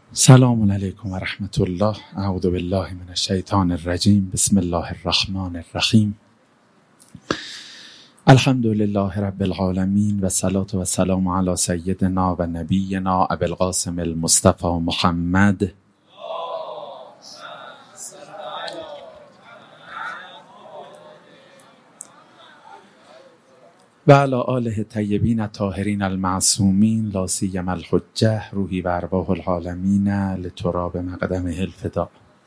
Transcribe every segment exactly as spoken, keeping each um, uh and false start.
سلام علیکم و رحمت الله. اعوذ بالله من الشیطان الرجیم. بسم الله الرحمن الرحیم. الحمد لله رب العالمین و صلاة و سلام علی سیدنا و نبینا ابی القاسم المصطفى محمد و علی آله طیبین الطاهرین المعصومین لا سیما الحجه روحی و ارواح العالمین لتراب مقدمه الفداء.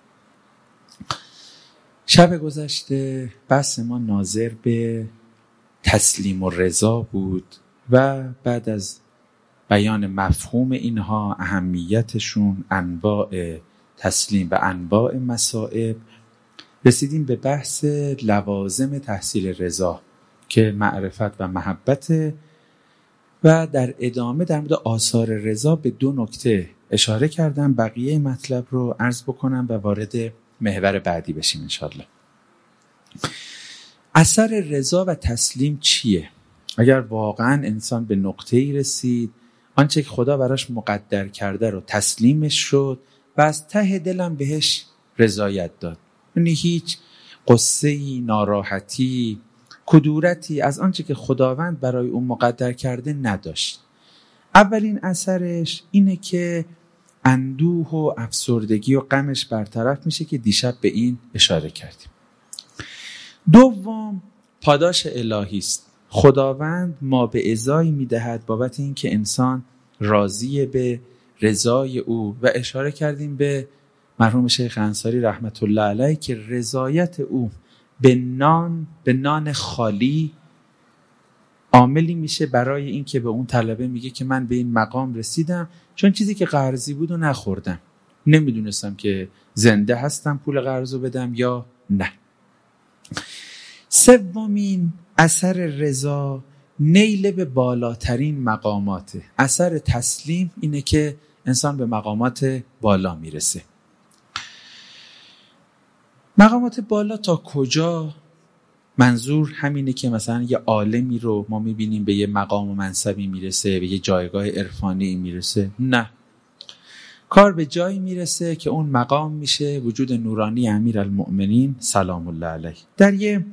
شب گذشته بحث ما ناظر به تسلیم و رضا بود و بعد از بیان مفهوم اینها، اهمیتشون، انواع تسلیم و انواع مصائب، رسیدیم به بحث لوازم تحصیل رضا که معرفت و محبت و در ادامه در مورد آثار رضا به دو نکته اشاره کردم. بقیه مطلب رو عرض بکنم و وارد محور بعدی بشیم انشالله. اثر رضا و تسلیم چیه؟ اگر واقعا انسان به نقطه‌ای رسید آنچه که خدا براش مقدر کرده رو تسلیمش شد و از ته دلم بهش رضایت داد، یعنی هیچ قصه‌ای، ناراحتی، کدورتی از آنچه که خداوند برای اون مقدر کرده نداشت، اولین اثرش اینه که اندوه و افسردگی و غمش برطرف میشه که دیشب به این اشاره کردیم. دوم، پاداش الهی است. خداوند ما به ازایی میدهد بابت این که انسان راضی به رضای او و اشاره کردیم به مرحوم شیخ انصاری رحمت الله علیه که رضایت او به نان به نان خالی عاملی میشه برای این که به اون طلبه میگه که من به این مقام رسیدم چون چیزی که قرضی بود و نخوردم، نمیدونستم که زنده هستم پول قرضو بدم یا نه. سومین اثر رضا نیل به بالاترین مقاماته. اثر تسلیم اینه که انسان به مقامات بالا میرسه. مقامات بالا تا کجا؟ منظور همینه که مثلا یه عالمی رو ما میبینیم به یه مقام و منصبی میرسه، به یه جایگاه عرفانی میرسه؟ نه، کار به جایی میرسه که اون مقام میشه وجود نورانی امیرالمؤمنین سلام الله علیه. در یه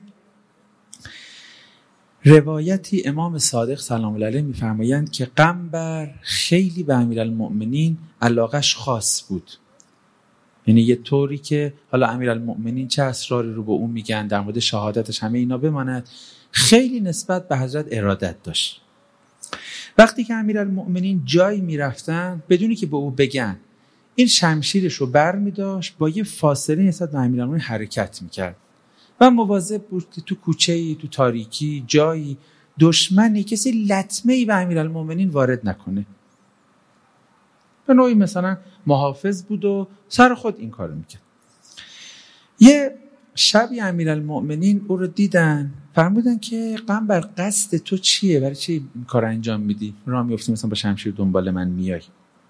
روایتی امام صادق سلام الله علیه میفرمایند که قنبر خیلی به امیرالمؤمنین علاقش خاص بود، یعنی یه طوری که حالا امیرالمؤمنین چه اسراری رو به اون میگن، در مورد شهادتش همه اینا بماند، خیلی نسبت به حضرت ارادت داشت. وقتی که امیرالمؤمنین جایی میرفتن بدونی که به او بگن، این شمشیرش رو بر میداشت، با یه فاصله نسبت به امیرالمؤمنین حرکت میکرد و مواظب بود که تو کوچه‌ای، تو تاریکی، جایی دشمنی کسی لطمه‌ای به امیرالمؤمنین وارد نکنه. به نوعی مثلا محافظ بود و سر خود این کارو میکرد. یه شبی امیرالمؤمنین او رو دیدن، فرمودن که قنبر قصد تو چیه؟ برای چی این کار انجام میدی؟ راه میافتی مثلا با شمشیر دنبال من میای.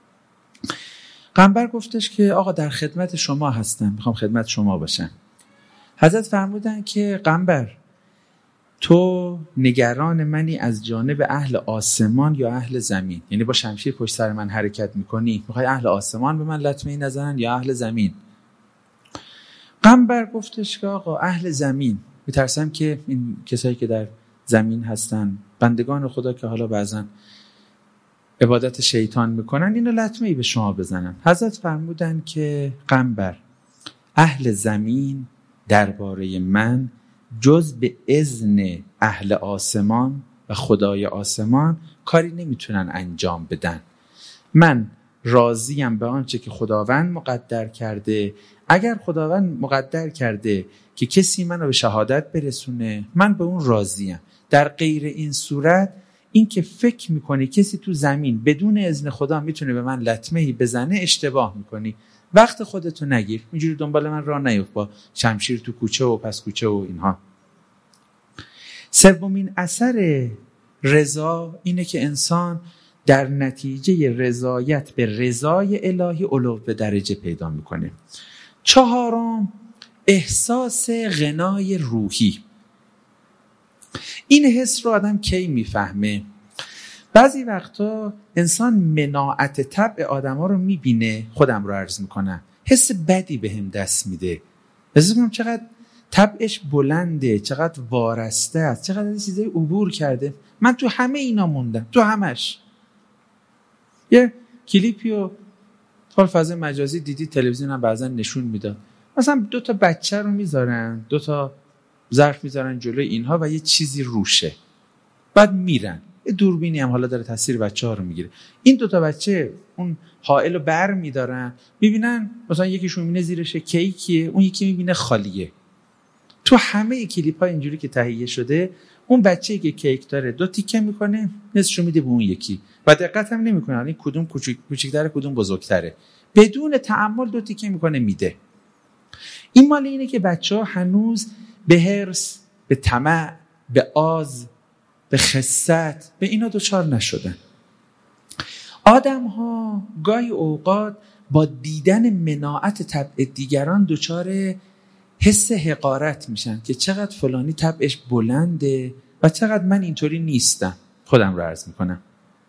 قنبر گفتش که آقا در خدمت شما هستم، میخوام خدمت شما باشم. حضرت فرمودن که قنبر تو نگران منی از جانب اهل آسمان یا اهل زمین؟ یعنی با شمشیر پشت سر من حرکت میکنی، میخوای اهل آسمان به من لطمه‌ای نزنن یا اهل زمین؟ قنبر گفتش که آقا اهل زمین، میترسم که این کسایی که در زمین هستن بندگان خدا که حالا بعضن عبادت شیطان میکنن اینو لطمه‌ای به شما بزنن. حضرت فرمودن که قنبر اهل زمین درباره من جز به اذن اهل آسمان و خدای آسمان کاری نمیتونن انجام بدن. من راضیم به آنچه که خداوند مقدر کرده. اگر خداوند مقدر کرده که کسی منو به شهادت برسونه، من به اون راضیم. در غیر این صورت این که فکر میکنی کسی تو زمین بدون اذن خدا میتونه به من لطمه‌ای بزنه اشتباه میکنی. وقت خودتو نگیر، اینجوری دنبال من راه نیفت با شمشیر تو کوچه و پس کوچه و اینها. سومین اثر رضا اینه که انسان در نتیجه رضایت به رضای الهی علو به درجه پیدا میکنه. چهارم، احساس غنای روحی. این حس رو آدم کی میفهمه؟ بعضی وقتا انسان مناعت طبع آدما رو میبینه، خودم رو عرض میکنم، حس بدی بهم دست میده. حس میکنم چقدر طبعش بلنده، چقدر وارسته است، چقدر از چیزای عبور کرده. من تو همه اینا موندم، تو همش. یه کلیپیو حال فضای مجازی دیدی، تلویزیون هم بعضا نشون میداد، مثلا دو تا بچه رو میذارن، دو تا ظرف میذارن جلوی اینها و یه چیزی روشه، بعد میرن، یه دوربینی هم حالا داره تصویر بچه ها رو میگیره. این دو تا بچه اون حائل رو بر میدارن، میبینن مثلا یکیشون میبینه زیرش کیکیه، اون یکی میبینه خالیه. تو همه کلیپ ها اینجوری که تهیه شده، اون بچه‌ای که کیک داره دو تیکه میکنه، نصفشو میده به اون یکی و دقت هم نمیکنه این کدوم کوچیک کوچیک‌تره کدوم بزرگتره، بدون تأمل دو تیکه میکنه میده. این مال اینه که بچه‌ها هنوز به حرص، به طمع، به آز، به خست، به اینا دوچار نشدن. آدم ها گاهی اوقات با دیدن مناعت طبع دیگران دوچار حس حقارت میشن که چقدر فلانی طبعش بلنده و چقدر من اینطوری نیستم. خودم رو عرض میکنم.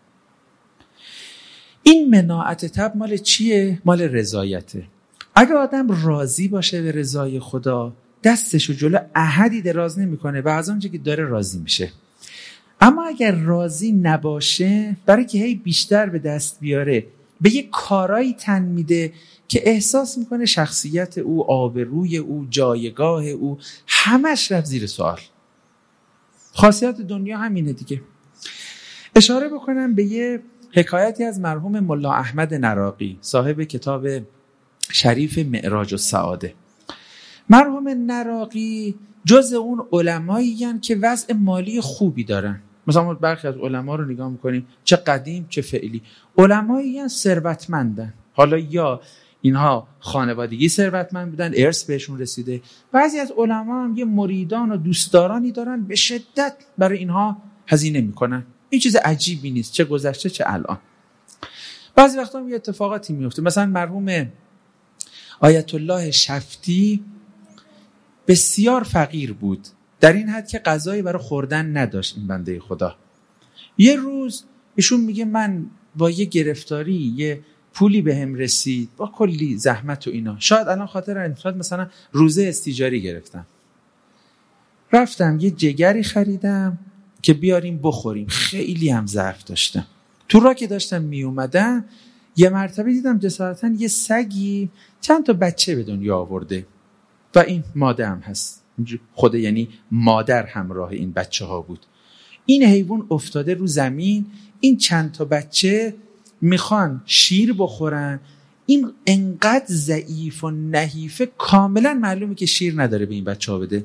این مناعت طبع مال چیه؟ مال رضایته. اگه آدم راضی باشه به رضای خدا، دستشو جلو احدی دراز نمیکنه و از آنچه که داره راضی میشه. اما اگر راضی نباشه، برای که هی بیشتر به دست بیاره، به یه کارایی تن میده که احساس میکنه شخصیت او، آبروی او، جایگاه او همش رفت زیر سوال. خاصیت دنیا همینه دیگه. اشاره بکنم به یه حکایتی از مرحوم ملا احمد نراقی، صاحب کتاب شریف معراج السعاده. مرحوم نراقی جز اون علمایی هستند که وضع مالی خوبی دارن. مثلا برخی از علما رو نگاه میکنیم، چه قدیم چه فعلی، علمایی هستند ثروتمندن. حالا یا اینها خانوادگی ثروتمند بودن، ارث بهشون رسیده. بعضی از علما هم یه مریدان و دوستدارانی دارن، به شدت برای اینها هزینه میکنن. این چیز عجیبی نیست، چه گذشته چه الان. بعضی وقتا هم یه اتفاقاتی میفته. مثلا مرحوم آیت الله شفتی بسیار فقیر بود، در این حد که غذایی برای خوردن نداشت این بنده خدا. یه روز ایشون میگه من با یه گرفتاری یه پولی بهم رسید، با کلی زحمت و اینا، شاید الان خاطر انفراد مثلا روزه استیجاری گرفتم، رفتم یه جگری خریدم که بیاریم بخوریم، خیلی هم ظرف داشتم. تو را که داشتم می اومدم یه مرتبه دیدم جسارتاً یه سگی چند تا بچه به دنیا آورده و این ماده هم هست، خود یعنی مادر همراه این بچه ها بود. این حیوان افتاده رو زمین، این چند تا بچه میخوان شیر بخورن، این انقدر ضعیف و نحیفه کاملا معلومه که شیر نداره به این بچه ها بده.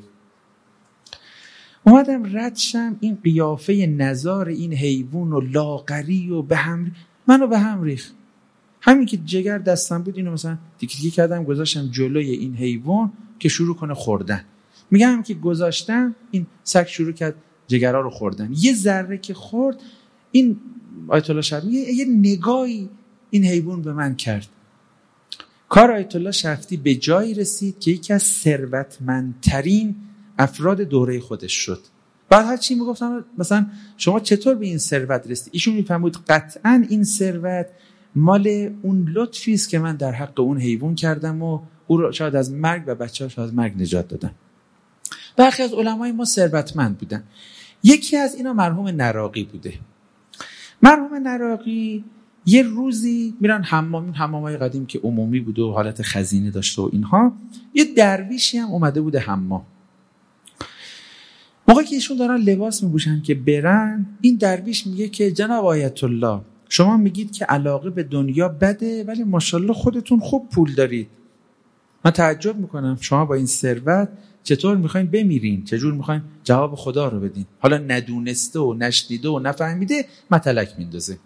اومدم ردشم، این قیافه نزار این حیوان و لاغری و به هم منو به هم ریخت. همین که جگر دستم بود اینو مثلا تیکی تیکی کردم گذاشتم جلوی این حیوان که شروع کنه خوردن. میگم که گذاشتم، این سگ شروع کرد جگرها رو خوردن. یه ذره که خورد، این آیت الله شفتی یه, یه نگاهی این حیوان به من کرد. کار آیت الله شفتی به جایی رسید که یکی از ثروتمندترین افراد دوره خودش شد. بعد هر چی میگفتم مثلا شما چطور به این ثروت رسید، ایشون میفهمید قطعا این ثروت مال اون لطفی است که من در حق اون حیوان کردم و او رو شاید از مرگ و بچه‌هاش از مرگ نجات دادم. برخی از علمای ما ثروتمند بودن. یکی از اینا مرحوم نراقی بوده. مرحوم نراقی یه روزی میرن حمام، حمامای قدیم که عمومی بوده و حالت خزینه داشته و اینها، یه درویشی هم اومده بوده حمام. موقعی که ایشون دارن لباس میپوشن که برن، این درویش میگه که جناب آیت الله، شما میگید که علاقه به دنیا بده ولی ماشاءالله خودتون خوب پول دارید. من تعجب میکنم شما با این ثروت چطور میخواین بمیرین، چجور میخواین جواب خدا رو بدین؟ حالا ندونسته و نشنیده و نفهمیده متلک میندازه.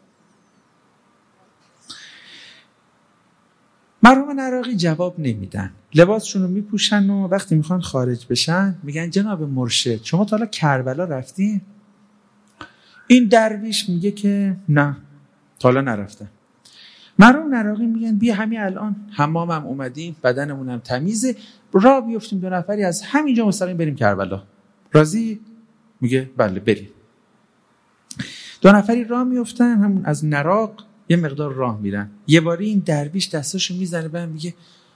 مرحوم نراقی جواب نمیدن، لباسشون رو میپوشن و وقتی میخوان خارج بشن میگن جناب مرشد شما تا حالا کربلا رفتین؟ این درویش میگه که نه تا حالا نرفتم. مرحوم نراقی میگن بیا همین الان حمامم اومدیم، بدنمونم تمیزه، راه بیفتیم دو نفری از همینجا مستقیم بریم کربلا. راضی؟ میگه بله بریم. دو نفری راه میافتن، همون از نراق یه مقدار راه میرن. یه باری این درویش دستاشو میزنه به هم میگه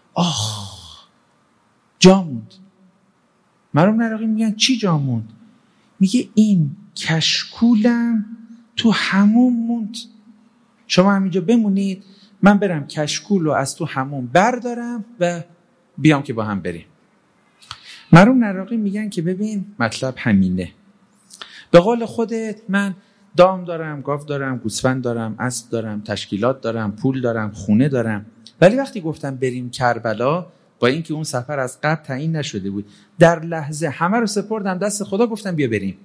آخ جا موند. مرحوم نراقی میگن چی جا موند؟ میگه این کشکولم تو حموم موند، شما همینجا بمونید من برم کشکول رو از تو حموم بردارم و بیام که با هم بریم. مرحوم نراقی میگن که ببین مطلب همینه، به قول خودت من دام دارم، گاو دارم، گوسفند دارم، اسب دارم، تشکیلات دارم، پول دارم، خونه دارم، ولی وقتی گفتم بریم کربلا، با اینکه اون سفر از قبل تعیین نشده بود، در لحظه همه رو سپردم دست خدا، گفتم بیا بریم.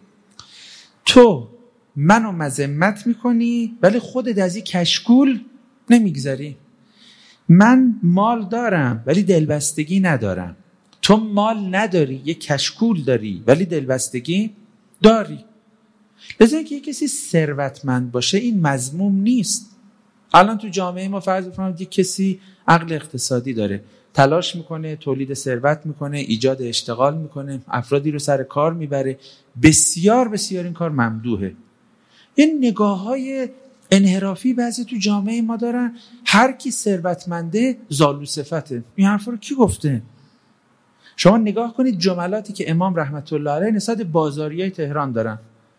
تو منو مذمت میکنی ولی خودت از این کشکول نمیگذری. من مال دارم ولی دلبستگی ندارم، تو مال نداری یه کشکول داری ولی دلبستگی داری. لذا که یه کسی ثروتمند باشه این مذموم نیست. الان تو جامعه ما فرض بفرمایید یه کسی عقل اقتصادی داره، تلاش میکنه، تولید ثروت میکنه، ایجاد اشتغال میکنه، افرادی رو سر کار میبره، بسیار بسیار این کار ممدوحه. این نگاه‌های انحرافی بعضی تو جامعه ما دارن، هر کی ثروتمنده زالو صفته. این حرفا رو کی گفته؟ شما نگاه کنید جملاتی که امام رحمت الله علیه نسبت بازاریای تهران دارن،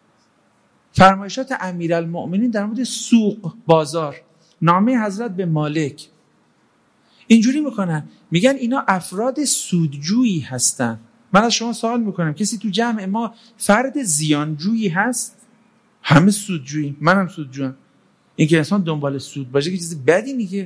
فرمایشات امیرالمؤمنین در مورد سوق، بازار، نامه حضرت به مالک، اینجوری میکنن، میگن اینا افراد سودجویی هستن. من از شما سوال میکنم کسی تو جمع ما فرد زیانجویی هست؟ همه سودجویی، منم سودجویم. این که انسان دنبال سود باشه که چیز بدی نیست.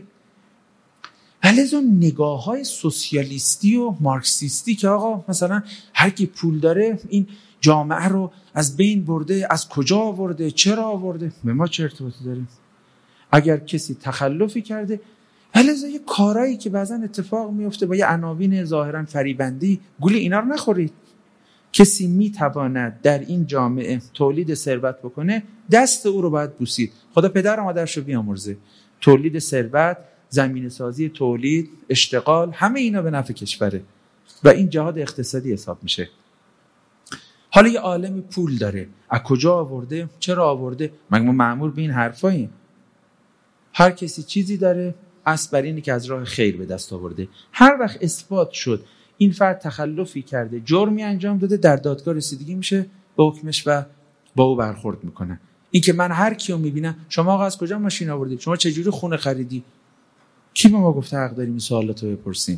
ولی از اون نگاه های سوسیالیستی و مارکسیستی که آقا مثلا هر کی پول داره این جامعه رو از بین برده، از کجا آورده، چرا آورده، به ما چه ارتباطی داره؟ اگر کسی تخلفی کرده، ولی از یه کارایی که بعضن اتفاق میفته با یه عناوین ظاهرا فریبندی، گول اینا رو نخورید. کسی میتواند در این جامعه تولید ثروت بکنه، دست او رو باید بوسید. خدا پدر و مادرش رو بیامرزه. تولید ثروت، زمینه سازی تولید، اشتغال، همه اینا به نفع کشوره و این جهاد اقتصادی حساب میشه. حالا یه عالم پول داره، از کجا آورده، چرا آورده؟ مگه ما مأمور به این حرفاییم؟ هر کسی چیزی داره، اصل بر اینه که از راه خیر به دست آورده. هر وقت اثبات شد این فرد تخلفی کرده، جرمی انجام داده، در دادگاه رسیدگی میشه به حکمش و با او برخورد میکنن. این که من هر کیو میبینم شما آقا از کجا ماشین آوردید، شما چجوری خونه خریدی، کی به ما گفته حق داریم این سوالاتو بپرسیم؟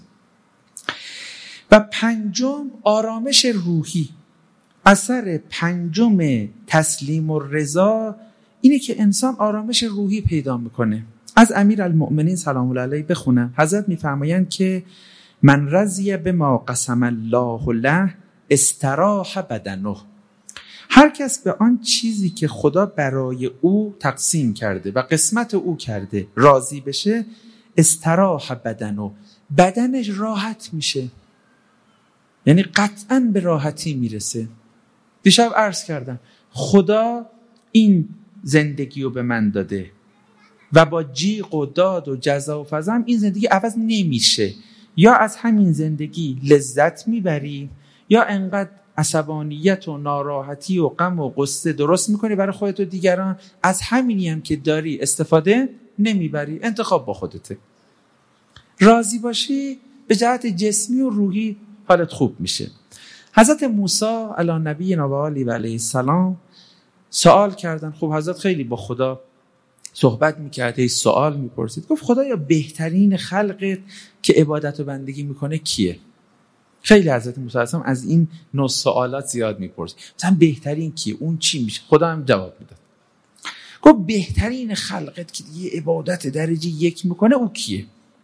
و پنجم، آرامش روحی. اثر پنجم تسلیم و رضا اینه که انسان آرامش روحی پیدا میکنه. از امیرالمؤمنین سلام الله علیه بخونم. حضرت میفرمایند که من رضی بما قسم الله له استراح بدنه. هر کس به آن چیزی که خدا برای او تقسیم کرده و قسمت او کرده راضی بشه، استراح بدنه، بدنش راحت میشه، یعنی قطعاً به راحتی میرسه. دیشب عرض کردم خدا این زندگی رو به من داده و با جیغ و داد و جزا و فضا این زندگی عوض نمیشه. یا از همین زندگی لذت میبری یا انقدر عصبانیت و ناراحتی و غم و غصه درست میکنی برای خودت و دیگران، از همینی هم که داری استفاده نمیبری. انتخاب با خودته. راضی باشی به جهت جسمی و روحی حالت خوب میشه. حضرت موسی علی نبینا و آله و علیه السلام سوال کردن. خب حضرت خیلی با خدا صحبت میکرد، هی سوال میپرسید. گفت خدایا بهترین خلقت که عبادت و بندگی میکنه کیه؟ خیلی حضرت موسی السلام از این نوع سوالات زیاد میپرسید. مثلا بهترین کیه؟ اون چی میشه؟ خدا هم جواب میداد. گفت بهترین خلقت که دیگه عبادت درجه یک میکنه او کیه؟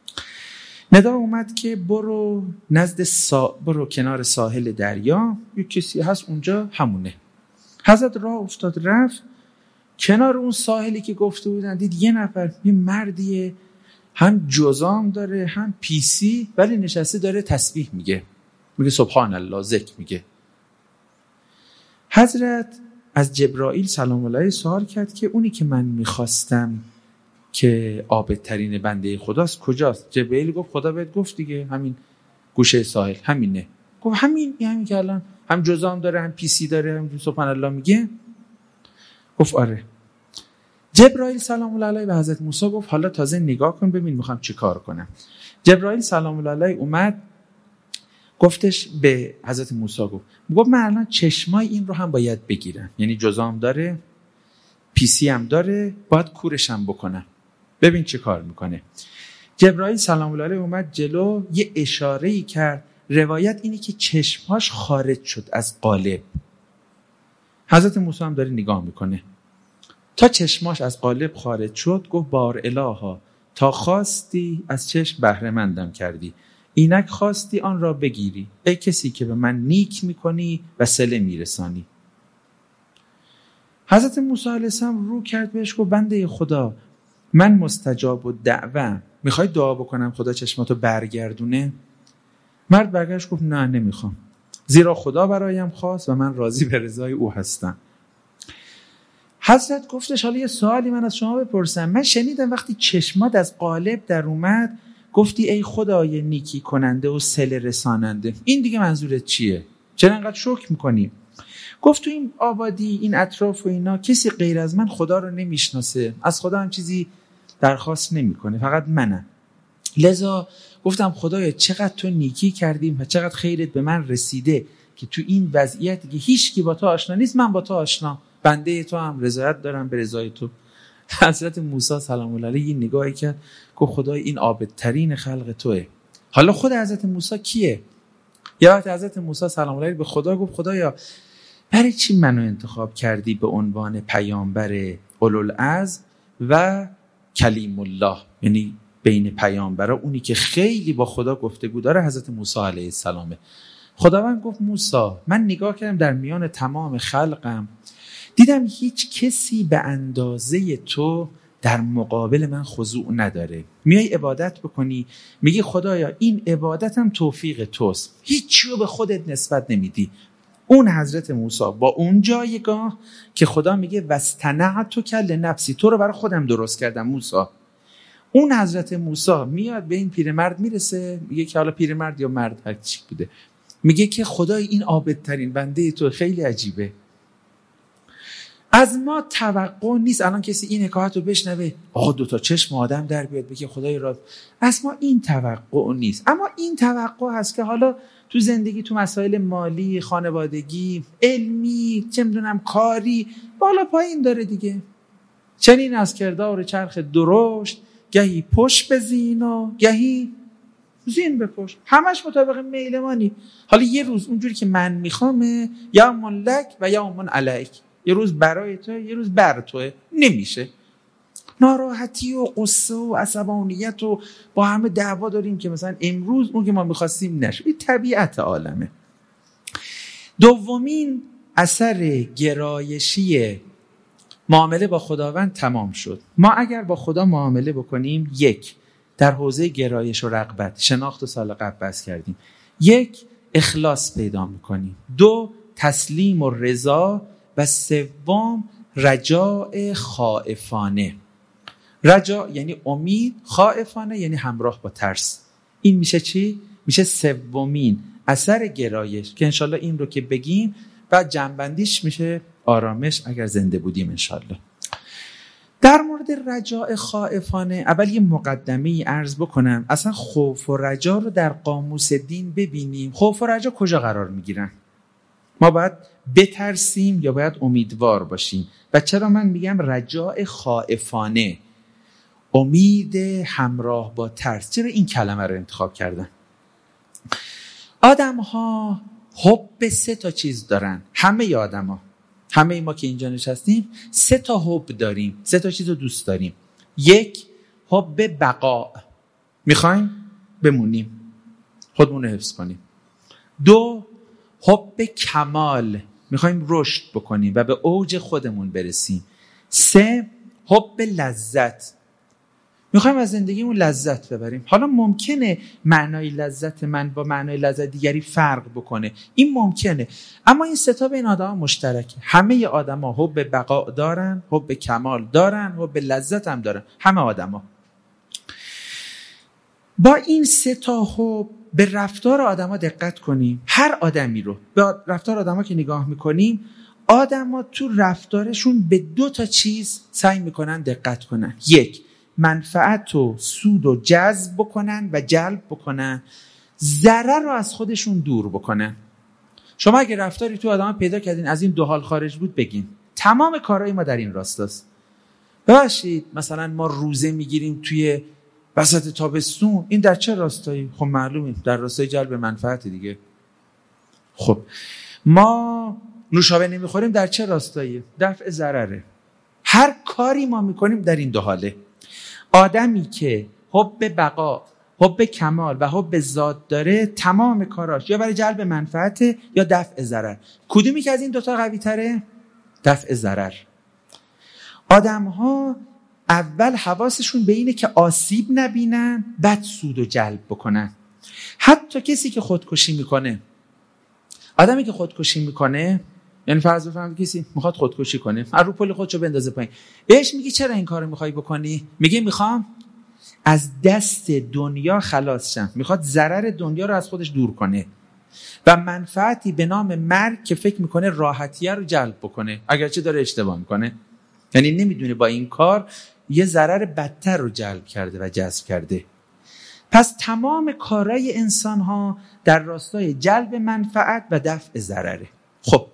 ندا اومد که برو نزد سا... برو کنار ساحل دریا، یک کسی هست اونجا، همونه. حضرت راه افتاد رفت کنار اون ساحلی که گفته بودن، دید یه نفر، یه مردیه، هم جزام داره هم پیسی، ولی نشسته داره تسبیح میگه، میگه سبحان الله، ذکر میگه. حضرت از جبرائیل سلام الله علیه سوال کرد که اونی که من میخواستم که عابدترین بنده خداست کجاست؟ جبرائیل گفت خدا بهت گفت دیگه، همین گوشه ساحل، همینه. گفت همین، همین که الان هم جزام داره هم پیسی داره هم سبحان الله میگه. گفت آره. جبرائیل سلام الله علیه به حضرت موسی گفت حالا تازه نگاه کن ببین میخوام چی کار کنم. جبرائیل سلام الله علیه اومد گفتش به حضرت موسی گفت گفت من الان چشمای این رو هم باید بگیرم، یعنی جزام داره، پی سی هم داره، باید کورش هم بکنم، ببین چی کار میکنه. جبرائیل سلام الله علیه اومد جلو، یه اشاره‌ای کرد. روایت اینی که چشمهاش خارج شد از قالب. حضرت موسی هم داره نگاه میکنه تا چشماش از قالب خارج شد. گفت بار الها تا خواستی از چشم بهره مندم کردی، اینک خواستی آن را بگیری، ای کسی که به من نیک میکنی و صله میرسانی. حضرت موسی علیه السلام رو کرد بهش گفت بنده خدا من مستجاب الدعوه، میخوای دعا بکنم خدا چشماتو برگردونه؟ مرد برگشت گفت نه نمیخوام، زیرا خدا برایم خواست و من راضی به رضای او هستم. حضرت گفتش حالا یه سوالی من از شما بپرسم، من شنیدم وقتی چشمات از قالب در اومد گفتی ای خدای نیکی کننده و صله رساننده، این دیگه منظورت چیه؟ چرا انقدر شکر میکنی؟ گفت تو این آبادی این اطراف و اینا کسی غیر از من خدا رو نمیشناسه، از خدا هم چیزی درخواست نمیکنه، فقط منم. لذا گفتم خدایا چقدر تو نیکی کردیم و چقدر خیرت به من رسیده که تو این وضعیتی که هیچ کی با تو آشنا نیست من با تو آشنا، بنده تو هم رضایت دارم به رضای تو. حضرت موسی سلام الله علیه این نگاهی کرد گفت خدای این عابدترین خلق توئه. حالا خود حضرت موسی کیه؟ یه وقت حضرت موسی سلام الله علیه به خدا گفت خدایا برای چی منو انتخاب کردی به عنوان پیامبر اولوالعزم و کلیم الله، یعنی بین پیامبرا اونی که خیلی با خدا گفتگو داره حضرت موسی علیه السلامه. خداوند گفت موسی من نگاه کردم در میان تمام خلقم دیدم هیچ کسی به اندازه تو در مقابل من خضوع نداره، میای عبادت بکنی میگی خدایا این عبادتم توفیق توست، هیچی رو به خودت نسبت نمیدی. اون حضرت موسی با اون جایگاه که خدا میگه واصطنعتک لنفسی، تو رو برای خودم درست کردم موسی. اون حضرت موسی میاد به این پیرمرد میرسه میگه که حالا پیرمرد یا مرد هر چی بوده، میگه که خدای این عابدترین بنده تو، خیلی عجیبه، از ما توقع نیست الان کسی این حکایت رو بشنوه آقا دوتا چشم آدم در بیاد بگه خدای را، از ما این توقع نیست. اما این توقع هست که حالا تو زندگی تو مسائل مالی، خانوادگی، علمی، چه میدونم کاری بالا پایین داره دیگه. چنین از کردار چرخ درشت گهی پشت بزین و گهی زین بپشت، همش مطابق میل مانی. حالا یه روز اونجوری که من میخوامه یومن لک و یومن علیک، یه روز برای تو یه روز بر توه، نمیشه. ناراحتی و قصه و عصبانیت و با همه دعوا داریم که مثلا امروز اون که ما میخواستیم نشه. این طبیعت عالمه. دومین اثر گرایشی معامله با خداوند تمام شد. ما اگر با خدا معامله بکنیم، یک در حوزه گرایش و رغبت شناخت و سال قبل بحث کردیم، یک اخلاص پیدا میکنیم، دو تسلیم و رضا، و سوم رجاء خائفانه. رجا یعنی امید، خائفانه یعنی همراه با ترس. این میشه چی؟ میشه سومین اثر گرایش که انشالله این رو که بگیم بعد جنبندیش میشه آرامش اگر زنده بودیم انشالله. در مورد رجاء خائفانه اول یه مقدمه‌ای عرض بکنم. اصلا خوف و رجا رو در قاموس دین ببینیم، خوف و رجا کجا قرار میگیرن؟ ما باید بترسیم یا باید امیدوار باشیم؟ و چرا من میگم رجاء خائفانه، امید همراه با ترس؟ چرا این کلمه رو انتخاب کردن؟ آدم ها حب سه تا چیز دارن. همه آدم ها، همه ما که اینجا نشستیم سه تا حب داریم، سه تا چیز رو دوست داریم. یک، حب بقا، میخوایم بمونیم، خودمون رو حفظ کنیم. دو، حب کمال، میخوایم رشد بکنیم و به اوج خودمون برسیم. سه، حب لذت، میخوایم از زندگیمون لذت ببریم. حالا ممکنه معنای لذت من با معنای لذت دیگری فرق بکنه، این ممکنه، اما این سه تا بین آدم‌ها مشترکه. همه آدم‌ها حب بقا دارن، حب کمال دارن، حب لذت هم دارن، همه آدم‌ها. با این سه تا حب به رفتار آدم‌ها دقت کنیم. هر آدمی رو به رفتار آدم‌ها که نگاه می‌کنیم، آدم‌ها تو رفتارشون به دو تا چیز سعی میکنن دقت کنن. یک، منفعت و سود و جذب بکنن و جلب بکنن، ضرر رو از خودشون دور بکنن. شما اگه رفتاری تو آدم‌ها پیدا کردین از این دو حال خارج بود بگین. تمام کارهای ما در این راستاست. ببخشید مثلا ما روزه میگیریم توی وسط تابستون، این در چه راستایی؟ خب معلومه در راستای جلب منفعت دیگه. خب ما نوشابه نمیخوریم در چه راستایی؟ دفع ضرره. هر کاری ما میکنیم در این دو حاله. آدمی که حب بقا، حب کمال و حب ذات داره، تمام کاراش یا برای جلب منفعت یا دفع ضرر. کدومی که از این دوتا قوی تره؟ دفع ضرر. آدم ها اول حواسشون به اینه که آسیب نبینن، بعد سود و جلب بکنن. حتی کسی که خودکشی میکنه، آدمی که خودکشی میکنه، یعنی فرض بفرمایید کسی میخواد خودکشی کنه، از رو پل خودشو بندازه پایین، بهش میگی چرا این کارو میخوای بکنی؟ میگه میخوام از دست دنیا خلاص شم. میخواد ضرر دنیا رو از خودش دور کنه و منفعتی به نام مرگ که فکر میکنه راحتیه رو جلب بکنه، اگرچه داره اشتباه میکنه. یعنی نمیدونه با این کار یه ضرر بدتر رو جلب کرده و جذب کرده. پس تمام کارهای انسان ها در راستای جلب منفعت و دفع ضرره. خب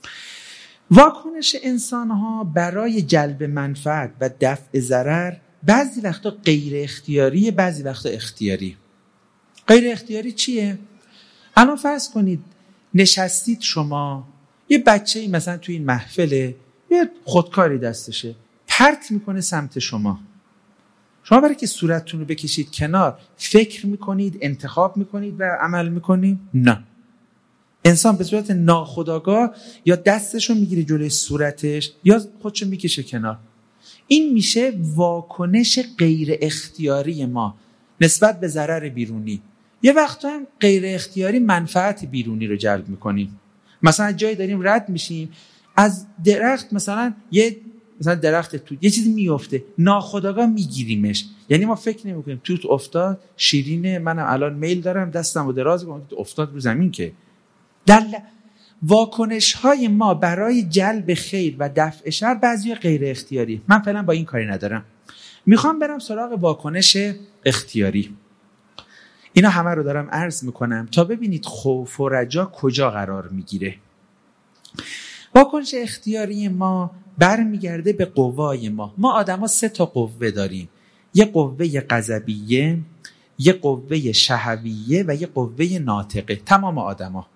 واکنش انسان ها برای جلب منفعت و دفع ضرر بعضی وقتا غیر اختیاری، بعضی وقتا اختیاری. غیر اختیاری چیه؟ الان فرض کنید نشستید شما، یه بچه‌ای مثلا توی این محفله، یه خودکاری دستشه، پرت میکنه سمت شما. شما برای که صورتتون رو بکشید کنار فکر میکنید، انتخاب میکنید و عمل میکنید؟ نه. انسان به صورت ناخودآگاه یا دستشو میگیره جلوی صورتش یا خودشو میکشه کنار. این میشه واکنش غیر اختیاری ما نسبت به ضرر بیرونی. یه وقتا هم غیر اختیاری منفعت بیرونی رو جلب میکنیم. مثلا جایی داریم رد میشیم، از درخت مثلا یه مثلا درخت توت یه چیزی میفته، ناخودآگاه میگیریمش. یعنی ما فکر نمیکنیم توت افتاد، شیرینه، منم الان میل دارم دستمو دراز کنم، توت افتاد رو زمین. که در واکنش های ما برای جلب خیر و دفع شر بعضی غیر اختیاری. من فعلا با این کاری ندارم، میخوام برم سراغ واکنش اختیاری. اینا همه رو دارم عرض میکنم تا ببینید خوف و رجا کجا قرار میگیره. واکنش اختیاری ما برمیگرده به قوای ما. ما آدما سه تا قوه داریم، یه قوه غضبیه، یه قوه شهویه و یه قوه ناطقه. تمام آدما.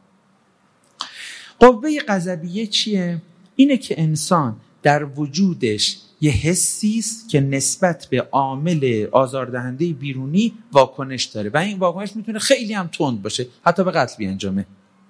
قوه غضبیه چیه؟ اینه که انسان در وجودش یه حسی است که نسبت به عامل آزاردهنده بیرونی واکنش داره و این واکنش میتونه خیلی هم تند باشه، حتی به قتل بیانجامه.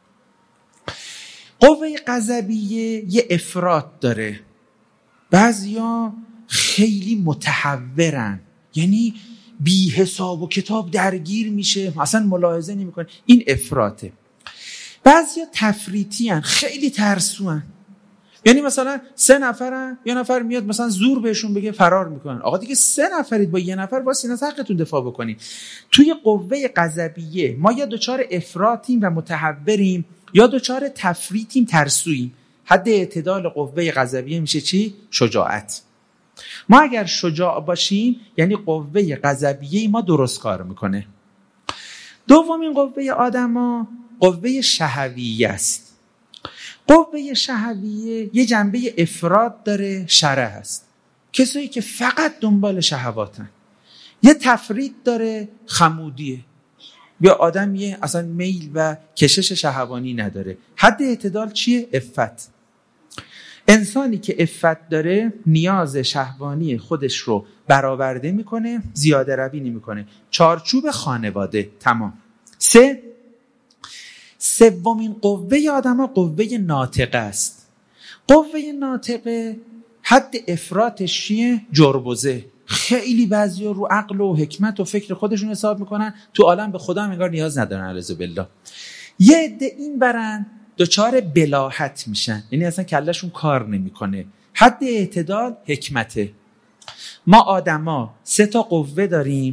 قوه غضبیه یه افراط داره. بعضیا خیلی متحورن، یعنی بی حساب و کتاب درگیر میشه، اصلا ملاحظه نمیکنه. این افراطه. بعضیا تفریطی، خیلی ترسوان. یعنی مثلا سه نفرن، یه نفر میاد مثلا زور بهشون بگه فرار میکنن. آقا دیگه سه نفرید، با یه نفر واسه از حقتون دفاع بکنید. توی قوه غضبیه ما یا دچار افراطیم و متحوریم یا دچار تفریطیم، ترسوییم. حد اعتدال قوه غضبیه میشه چی؟ شجاعت. ما اگر شجاع باشیم یعنی قوه غضبیه ما درست کار میکنه. دومین قوه آدما قوه شهویه است. قوه شهویه یه جنبه افراط داره، شره هست. کسایی که فقط دنبال شهواتن. یه تفریط داره، خمودیه. یا آدم یه اصلا میل و کشش شهوانی نداره. حد اعتدال چیه؟ عفت. انسانی که عفت داره نیاز شهوانی خودش رو برآورده میکنه، زیاده روی نمیکنه. چارچوب خانواده. تمام. سه سومین قوه آدم ها قوه ناطقه است. قوه ناطقه حد افراطش چیه؟ جربوزه. خیلی بعضیا رو عقل و حکمت و فکر خودشون حساب میکنن، تو عالم به خدا هم انگار نیاز ندارن. اعوذ بالله. یه عده این برن دچار بلاهت میشن، یعنی اصلا کلشون کار نمیکنه. حد اعتدال حکمته. ما آدما سه تا قوه داریم.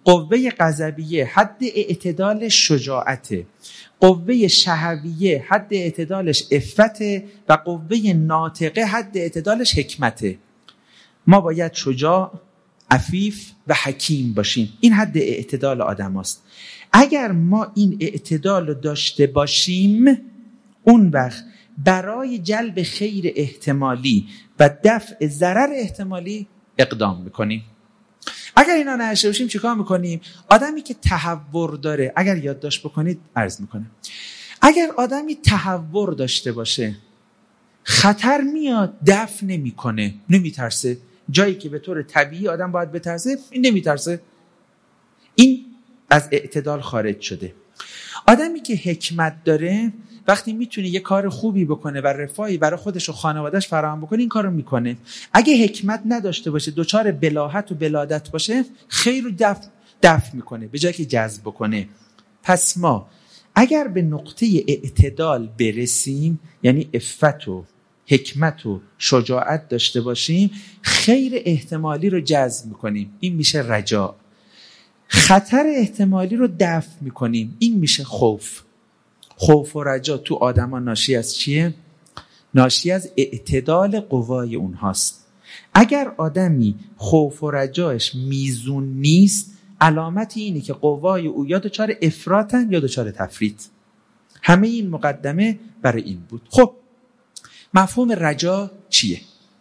قوه غضبیه حد اعتدال شجاعته، قوه شهویه حد اعتدالش عفته و قوه ناطقه حد اعتدالش حکمته. ما باید شجاع، عفیف و حکیم باشیم. این حد اعتدال آدم هست. اگر ما این اعتدال رو داشته باشیم، اون وقت برای جلب خیر احتمالی و دفع ضرر احتمالی اقدام میکنیم. اگر اینا نداشته باشیم چیکار میکنیم؟ آدمی که تهور داره، اگر یادداشت بکنید عرض میکنم، اگر آدمی تهور داشته باشه، خطر میاد دفع نمیکنه، نمیترسه. جایی که به طور طبیعی آدم باید بترسه، این نمیترسه. این از اعتدال خارج شده. آدمی که حکمت داره وقتی میتونه یه کار خوبی بکنه و رفاهی برای خودش و خانوادهش فراهم بکنه، این کارو میکنه. اگه حکمت نداشته باشه، دوچار بلاهت و بلادت باشه، خیر رو دفع دفع میکنه به جایی که جذب بکنه. پس ما اگر به نقطه اعتدال برسیم، یعنی عفت و حکمت و شجاعت داشته باشیم، خیر احتمالی رو جذب میکنیم. این میشه رجا. خطر احتمالی رو دفع میکنیم. این میشه خوف. خوف و رجا تو آدما ناشی از چیه؟ ناشی از اعتدال قوای اونهاست. اگر آدمی خوف و رجاش میزون نیست، علامت اینه که قوای او یا دچار افراطن یا دچار تفریط. همه این مقدمه برای این بود. خب مفهوم رجا چیه؟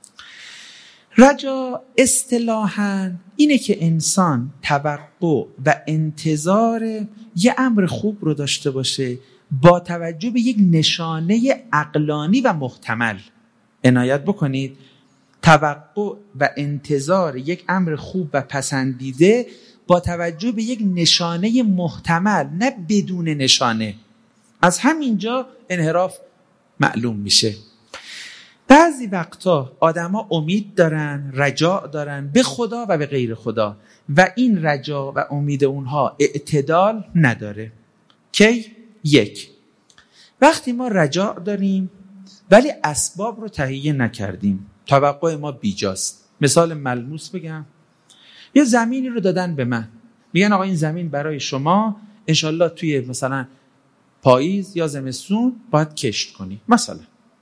رجا اصطلاحاً اینه که انسان توقع و انتظار یه امر خوب رو داشته باشه با توجه به یک نشانه عقلانی و محتمل. عنایت بکنید، توقع و انتظار یک امر خوب و پسندیده با توجه به یک نشانه محتمل، نه بدون نشانه. از همینجا انحراف معلوم میشه. بعضی وقتا آدما امید دارن، رجا دارن به خدا و به غیر خدا، و این رجا و امید اونها اعتدال نداره. کی؟ یک، وقتی ما رجا داریم ولی اسباب رو تهیه نکردیم، توقع ما بیجاست. مثال ملموس بگم، یه زمینی رو دادن به من، میگن آقا این زمین برای شما انشالله توی مثلا پاییز یا زمستون باید کشت کنی. مثلا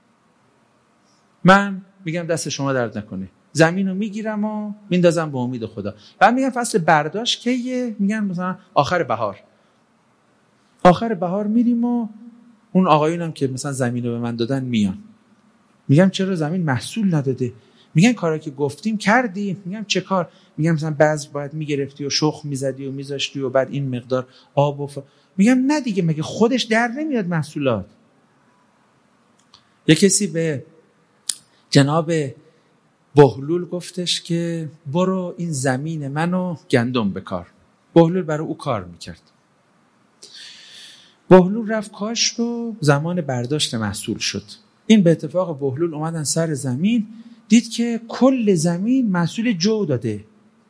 من میگم دست شما درد نکنه، زمین رو میگیرم و میندازم به امید خدا. بعد میگن فصل برداشت کیه؟ میگن مثلا آخر بهار. آخر بهار میریم و اون آقایونم که مثلا زمین رو به من دادن میان، میگم چرا زمین محصول نداده؟ میگن کارا که گفتیم کردی. میگم چه کار؟ میگم مثلا بذر باید میگرفتی و شخم میزدی و میذاشتی و بعد این مقدار آب و ف... میگم نه دیگه، مگه خودش در نمیاد محصولات؟ یه کسی به جناب بهلول گفتش که برو این زمین منو گندم بکار. بهلول برای او کار میکرد. بهلول رفت کاشت و زمان برداشت محصول شد. این به اتفاق بهلول اومدن سر زمین، دید که کل زمین محصول جو داده.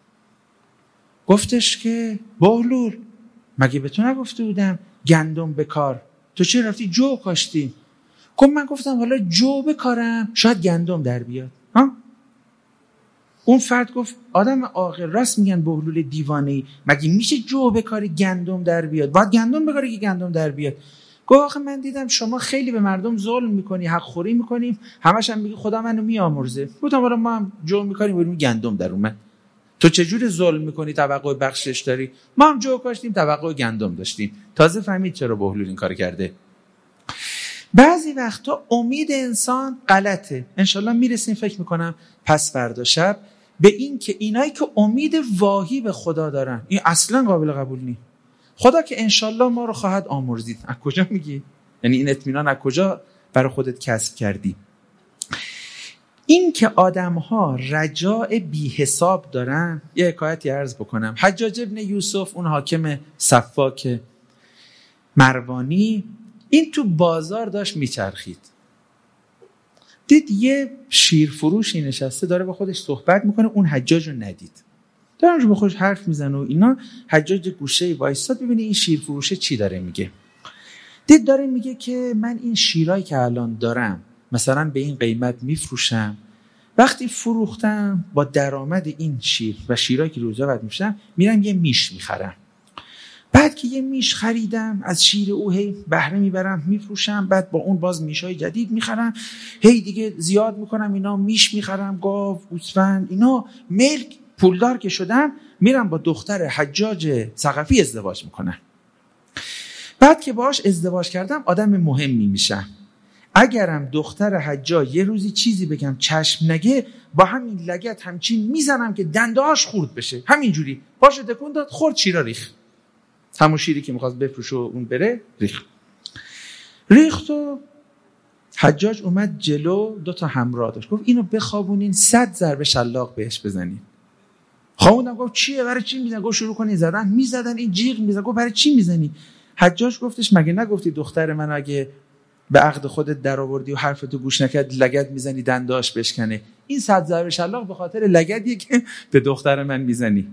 گفتش که بهلول مگه به تو نگفته بودم گندم بکار؟ تو چرا رفتی جو کاشتی؟ گفت من گفتم حالا جو بکارم شاید گندم در بیاد. ها؟ اون فرد گفت آدم عاقل راست میگن بهلول دیوانه‌ای، مگه میشه جو بکاری گندم در بیاد؟ باید گندم بکاری که گندم در بیاد. گفت آخه من دیدم شما خیلی به مردم ظلم میکنی، حق خوری میکنی، همش هم میگی خدا منو میآمرزه. گفتم آره ما هم جو میکاریم بریم گندم در اومد. تو چجوری ظلم میکنی توقع بخشش داری؟ ما هم جو کاشتیم توقع گندم داشتیم. تازه فهمید چرا بهلول این کار کرده. بعضی وقتا امید انسان غلطه. انشالله میرسیم فکر میکنم پس فردا شب به این که اینایی که امید واهی به خدا دارن، این اصلا قابل قبول نیست. خدا که انشالله ما رو خواهد آمرزید. از کجا میگی؟ یعنی این اطمینان از کجا برای خودت کسب کردی؟ این که آدم‌ها رجاء بی حساب دارن، یه حکایتی عرض بکنم. حجاج ابن یوسف، اون حاکم سفاک مروانی، این تو بازار داشت میچرخید، دید یه شیرفروشی نشسته داره با خودش صحبت میکنه. اون حجاج رو ندید، داره با خودش حرف میزنه و اینا. حجاج گوشه وایساد ببینه این شیرفروشه چی داره میگه. دید داره میگه که من این شیرایی که الان دارم مثلا به این قیمت میفروشم وقتی فروختم با درآمد این شیر و شیرایی که روزا بعد میشم میرم یه میش میخرم. بعد که یه میش خریدم از شیر او هی بهره میبرم میفروشم، بعد با اون باز میشای جدید میخرم، هی دیگه زیاد میکنم اینا، میش میخرم، گاو، گوسفند، اینا ملک. پولدار که شدم میرم با دختر حجاج ثقفی ازدواج میکنم. بعد که باهاش ازدواج کردم آدم مهمی میشم. اگرم دختر حجاج یه روزی چیزی بگم چشم نگه، با همین لگد همچین میزنم که دنده‌هاش خورد بشه. همینجوری باشه تکون داد، خورد، شیرا ریخ. همون شیری که میخواست بفروشه و اون بره ریخ. ریخت و حجاج اومد جلو، دو تا همراه داشت، گفت اینو بخوابونین، صد ضربه شلاق بهش بزنین. خواوندم گفت چیه؟ برای چی میزنی؟ گفت شروع کنین زدن. میزدن، این جیغ میزد. گفت برای چی میزنی؟ حجاج گفتش مگه نگفتی دختر من اگه به عقد خودت در آوردی و حرفتو گوش نکرد لگد میزنی دنداش بشکنه؟ این صد ضربه شلاق به خاطر لگدیه که به دختر من میزنی.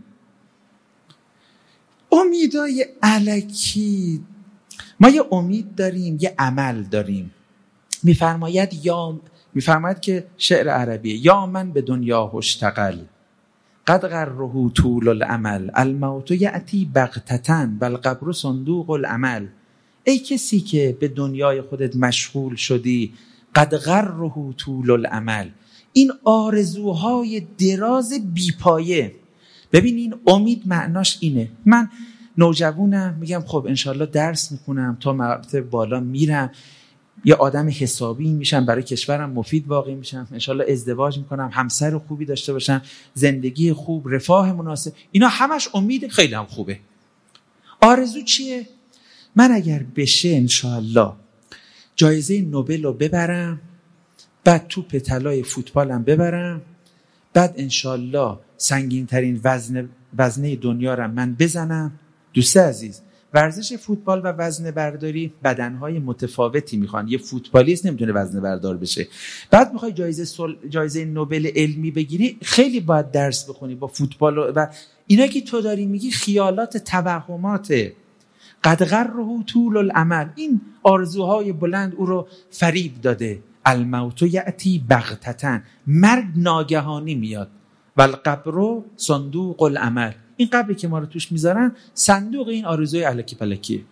امیدای الکی. ما یه امید داریم، یه عمل داریم. میفرماید یا میفرماید که شعر عربیه، یا من به دنیا اشتغل قد غره طول الامل الموت یأتی بغتة والقبر صندوق العمل. ای کسی که به دنیای خودت مشغول شدی، قد غره طول الامل، این آرزوهای دراز بیپایه. ببین این امید معناش اینه، من نوجوانم میگم خب انشالله درس میکنم تا مرتبه بالا میرم، یه آدم حسابی میشم، برای کشورم مفید واقع میشم، انشالله ازدواج میکنم، همسر خوبی داشته باشم، زندگی خوب، رفاه مناسب. اینا همش امید، خیلی هم خوبه. آرزو چیه؟ من اگر بشه انشالله جایزه نوبل رو ببرم، بعد توپ طلای فوتبالم ببرم، بعد انشالله سنگین ترین وزن وزنه دنیا رو من بزنم. دوست عزیز، ورزش فوتبال و وزنه برداری بدنهای متفاوتی میخوان. یه فوتبالیست نمیتونه وزنه بردار بشه. بعد میخوای جایزه سل... جایزه نوبل علمی بگیری، خیلی باید درس بخونی با فوتبال و, و اینا که تو داری میگی خیالات، توهمات. قد غره طول الامل، این آرزوهای بلند او رو فریب داده. الموت یأتی بغتة، مرگ ناگهانی میاد. والقبر صندوق العمل، این قبری که ما رو توش میذارن صندوق این آرزوی الکی پلکیه.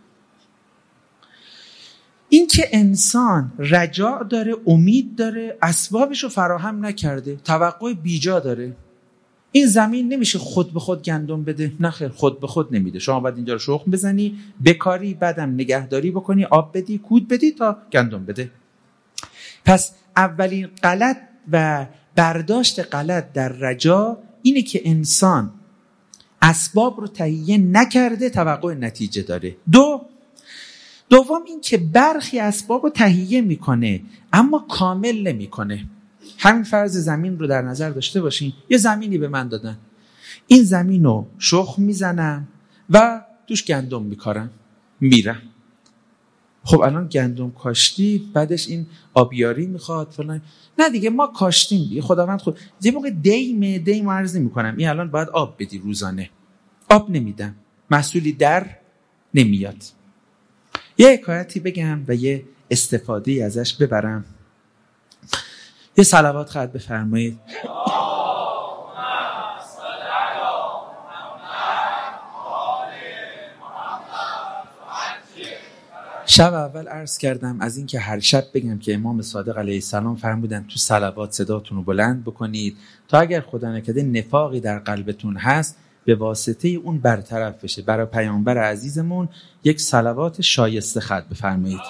این که انسان رجاء داره، امید داره، اسبابش رو فراهم نکرده، توقع بیجا داره. این زمین نمیشه خود به خود گندم بده، نه خیر، خود به خود نمیده. شما باید اینجا رو شخم بزنی، بکاری، بعدم نگهداری بکنی، آب بدی، کود بدی تا گندم بده. پس اولین غلط و برداشت غلط در رجا اینه که انسان اسباب رو تهیه نکرده، توقع نتیجه داره. دو دوم این که برخی اسباب رو تهیه میکنه اما کامل نمیکنه. همین فرض زمین رو در نظر داشته باشین. یه زمینی به من دادن، این زمین رو شخم میزنم و توش گندم میکارم، میرم. خب الان گندم کاشتی، بعدش این آبیاری میخواد فلان. نه دیگه، ما کاشتیم دیگه، خداوند خود یه موقع دیم دیم عرض نمیکنم، این الان باید آب بدی روزانه، آب نمیدم، محصولی در نمیاد. یه حکایتی بگم و یه استفاده ازش ببرم. یه صلوات خواهد بفرمایید. شب اول عرض کردم از این که هر شب بگم که امام صادق علیه السلام فرمودن تو صلوات صداتون رو بلند بکنید تا اگر خدا نکرده نفاقی در قلبتون هست به واسطه اون برطرف بشه. برای پیامبر عزیزمون یک صلوات شایسته خواهد بفرمایید.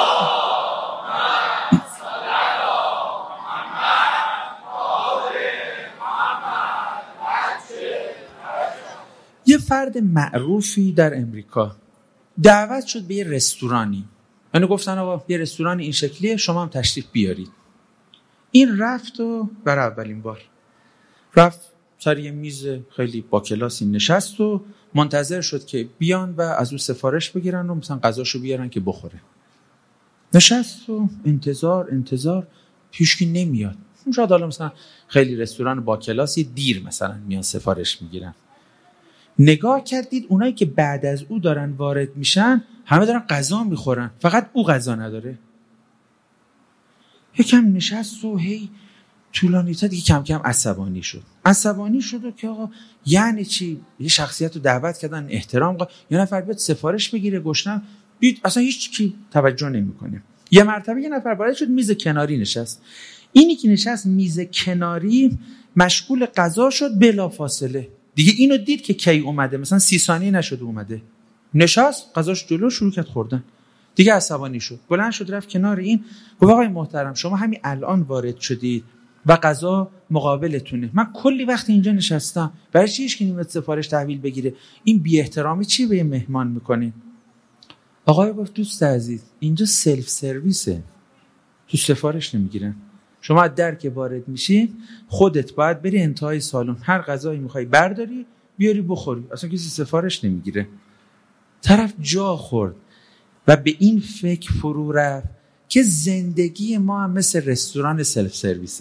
یه فرد معروفی در امریکا دعوت شد به یه رستورانی. یعنی گفتن آقا یه رستوران این شکلیه، شما هم تشریف بیارید. این رفت و برای اولین بار رفت سر یه میز خیلی با کلاسی نشست و منتظر شد که بیان و از او سفارش بگیرن و مثلا غذاشو بیارن که بخوره. نشست و انتظار انتظار پیشکی نمیاد. شاید حالا مثلا خیلی رستوران با کلاسی دیر مثلا میان سفارش میگیرن. نگاه کردید اونایی که بعد از او دارن وارد میشن همه دارن غذا میخورن، فقط او غذا نداره. یکم نشست و هی طولانی تا دیگه کم کم عصبانی شد عصبانی شد و که آقا یعنی چی؟ یه شخصیت رو دعوت کردن احترام قا... یه نفر بیاد سفارش بگیره گشنم دید اصلا هیچ کی توجه نمیکنه. یه مرتبه یه نفر وارد شد میز کناری نشست. اینی که نشست میز کناری مشغول غذا شد بلا فاصله. دیگه اینو دید که کی اومده، مثلا سی ثانیه نشد اومده، نشست غذاش جلو شروع کرد خوردن. دیگه عصبانی شد، بلند شد رفت کنار این، گفت آقای محترم شما همین الان وارد شدید و غذا مقابلتونه، من کلی وقت اینجا نشستم، برای چی هیچ کی نمیاد سفارش تحویل بگیره؟ این بی احترامی چی به مهمان میکنین؟ آقای گفت دوست عزیز اینجا سلف سرویسه، تو سفارش نمیگیرن. شما از در که وارد میشی خودت باید بری انتهای سالن، هر غذایی میخوای برداری بیاری بخوری، اصلا کسی سفارش نمیگیره. طرف جا خورد و به این فکر فرو رفت که زندگی ما هم مثل رستوران سلف سرویسه.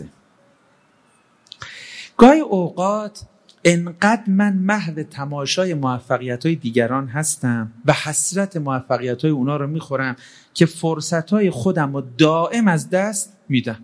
گاهی اوقات انقدر من محو تماشای موفقیت‌های دیگران هستم و حسرت موفقیت‌های اونا رو میخورم که فرصت‌های خودم رو دائم از دست میدم.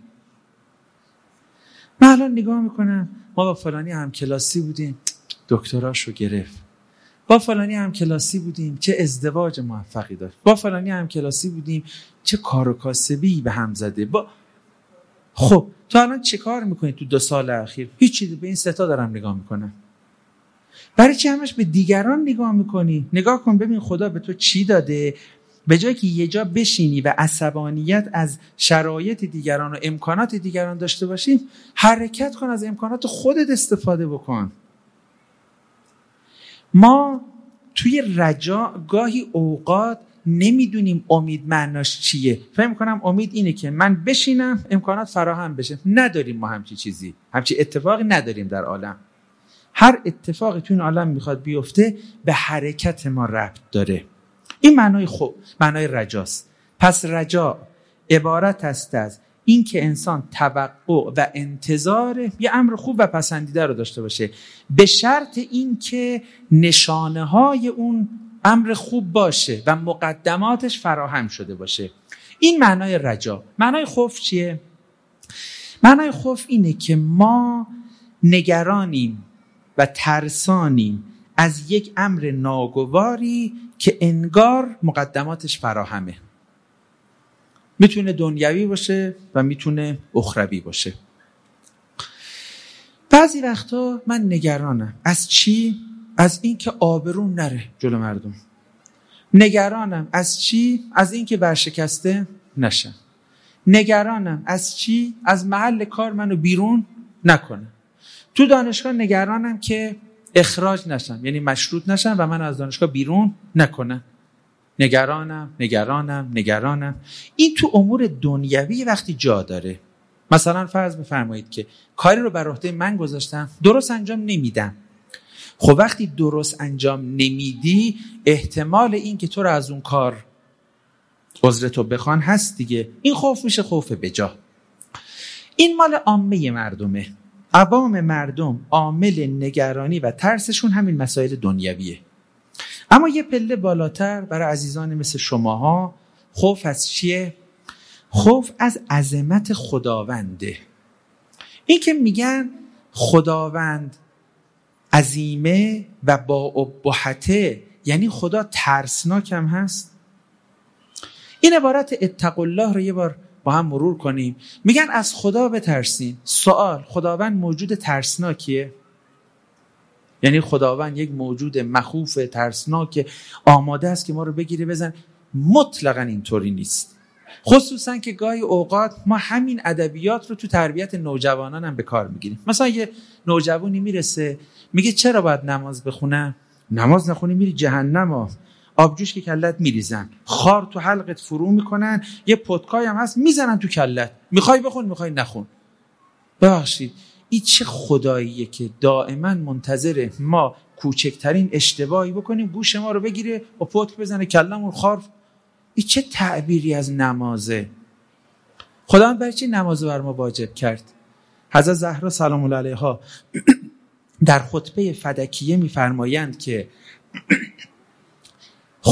من الان نگاه میکنم ما با فلانی هم کلاسی بودیم دکتراشو گرفت، با فلانی هم کلاسی بودیم چه ازدواج موفقی داشت، با فلانی هم کلاسی بودیم چه کار و کاسبی به هم زده. با خب تو الان چه کار میکنی تو دو سال اخیر؟ هیچی، به این ستا دارم نگاه میکنم. برای چی همش به دیگران نگاه میکنی؟ نگاه کن ببین خدا به تو چی داده، به جایی که یه جا بشینی و عصبانیت از شرایط دیگران و امکانات دیگران داشته باشی، حرکت کن، از امکانات خودت استفاده بکن. ما توی رجا گاهی اوقات نمیدونیم امید معناش چیه. فکر می‌کنم امید اینه که من بشینم امکانات فراهم بشه. نداریم ما همچی چیزی، همچی اتفاقی نداریم در عالم. هر اتفاقی تو این عالم میخواد بیفته به حرکت ما ربط داره. این معنای خوب، معنای رجاست. پس رجا عبارت است از این که انسان توقع و انتظار یه امر خوب و پسندیده رو داشته باشه، به شرط این که نشانه های اون امر خوب باشه و مقدماتش فراهم شده باشه. این معنای رجا. معنای خوف چیه؟ معنای خوف اینه که ما نگرانیم و ترسانیم از یک امر ناگواری که انگار مقدماتش فراهمه. میتونه دنیوی باشه و میتونه اخروی باشه. بعضی وقتا من نگرانم از چی؟ از این که آبروم نره جلو مردم. نگرانم از چی؟ از این که ورشکسته نشم. نگرانم از چی؟ از محل کار منو بیرون نکنه. تو دانشگاه نگرانم که اخراج نشم، یعنی مشروط نشم و من از دانشگاه بیرون نکنه. نگرانم نگرانم نگرانم. این تو امور دنیوی وقتی جا داره. مثلا فرض بفرمایید که کاری رو بر عهده من گذاشتم، درست انجام نمیدم. خب وقتی درست انجام نمیدی احتمال این که تو رو از اون کار عذرتو بخوان هست دیگه. این خوف میشه خوف بجا. این مال عامه مردمه. عوام مردم عامل نگرانی و ترسشون همین مسائل دنیویه. اما یه پله بالاتر برای عزیزان مثل شماها خوف از چیه؟ خوف از عظمت خداونده. این که میگن خداوند عظیمه و با ابهته، یعنی خدا ترسناک هم هست. این عبارت اتقوا الله رو یه بار با هم مرور کنیم. میگن از خدا بترسین. سوال، خداوند موجود ترسناکیه؟ یعنی خداوند یک موجود مخوف ترسناک آماده است که ما رو بگیره بزن؟ مطلقاً اینطوری نیست. خصوصا که گاهی اوقات ما همین ادبیات رو تو تربیت نوجوانان هم به کار میگیریم. مثلا یه نوجوانی میرسه میگه چرا باید نماز بخونم؟ نماز نخونی میری جهنم ها. آبجوش که کلت میریزن، خار تو حلقت فرو میکنن، یه پتکای هم هست میزنن تو کلت، میخوای بخون میخوای نخون. ببخشید این چه خداییه که دائما منتظره ما کوچکترین اشتباهی بکنیم گوش ما رو بگیره و پتک بزنه کلمون خار؟ این چه تعبیری از نمازه؟ خداوند برای چی نماز بر ما واجب کرد؟ حضرت زهرا سلام الله علیها در خطبه فدکیه میفرمایند که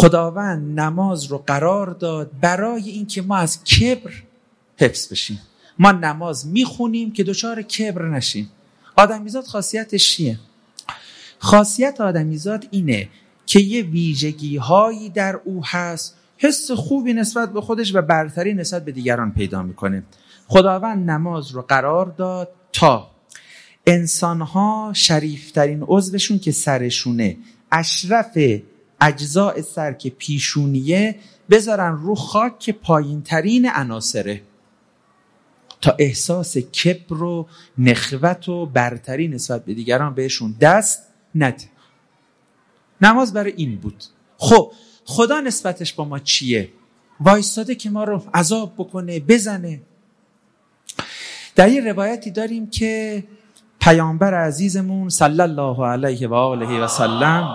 خداوند نماز رو قرار داد برای اینکه ما از کبر حفظ بشیم. ما نماز میخونیم که دچار کبر نشیم. آدمیزاد خاصیتش چیه؟ خاصیت آدمیزاد اینه که یه ویژگی هایی در او هست، حس خوبی نسبت به خودش و برتری نسبت به دیگران پیدا میکنه. خداوند نماز رو قرار داد تا انسانها شریفترین عضوشون که سرشونه، اشرف اجزاء سر که پیشونیه، بذارن رو خاک که پایین ترین عناصره، تا احساس کبر و نخوت و برتری نسبت به دیگران بهشون دست نده. نماز برای این بود. خب خدا نسبتش با ما چیه؟ وایستاده که ما رو عذاب بکنه، بزنه. در یه روایتی داریم که پیامبر عزیزمون صلی الله علیه و آله و سلم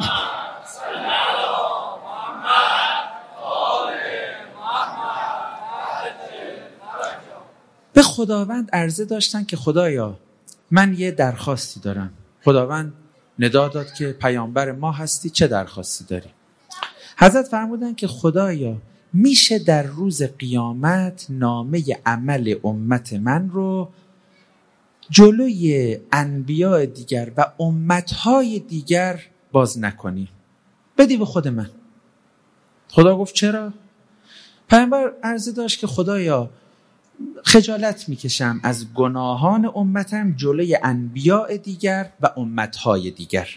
به خداوند عرضه داشتن که خدایا من یه درخواستی دارم. خداوند ندا داد که پیامبر ما هستی، چه درخواستی داری؟ حضرت فرمودن که خدایا میشه در روز قیامت نامه عمل امت من رو جلوی انبیاء دیگر و امتهای دیگر باز نکنی، بدی به خود من. خدا گفت چرا؟ پیامبر عرضه داشت که خدایا خجالت میکشم از گناهان امتم جلوی انبیاء دیگر و امتهای دیگر.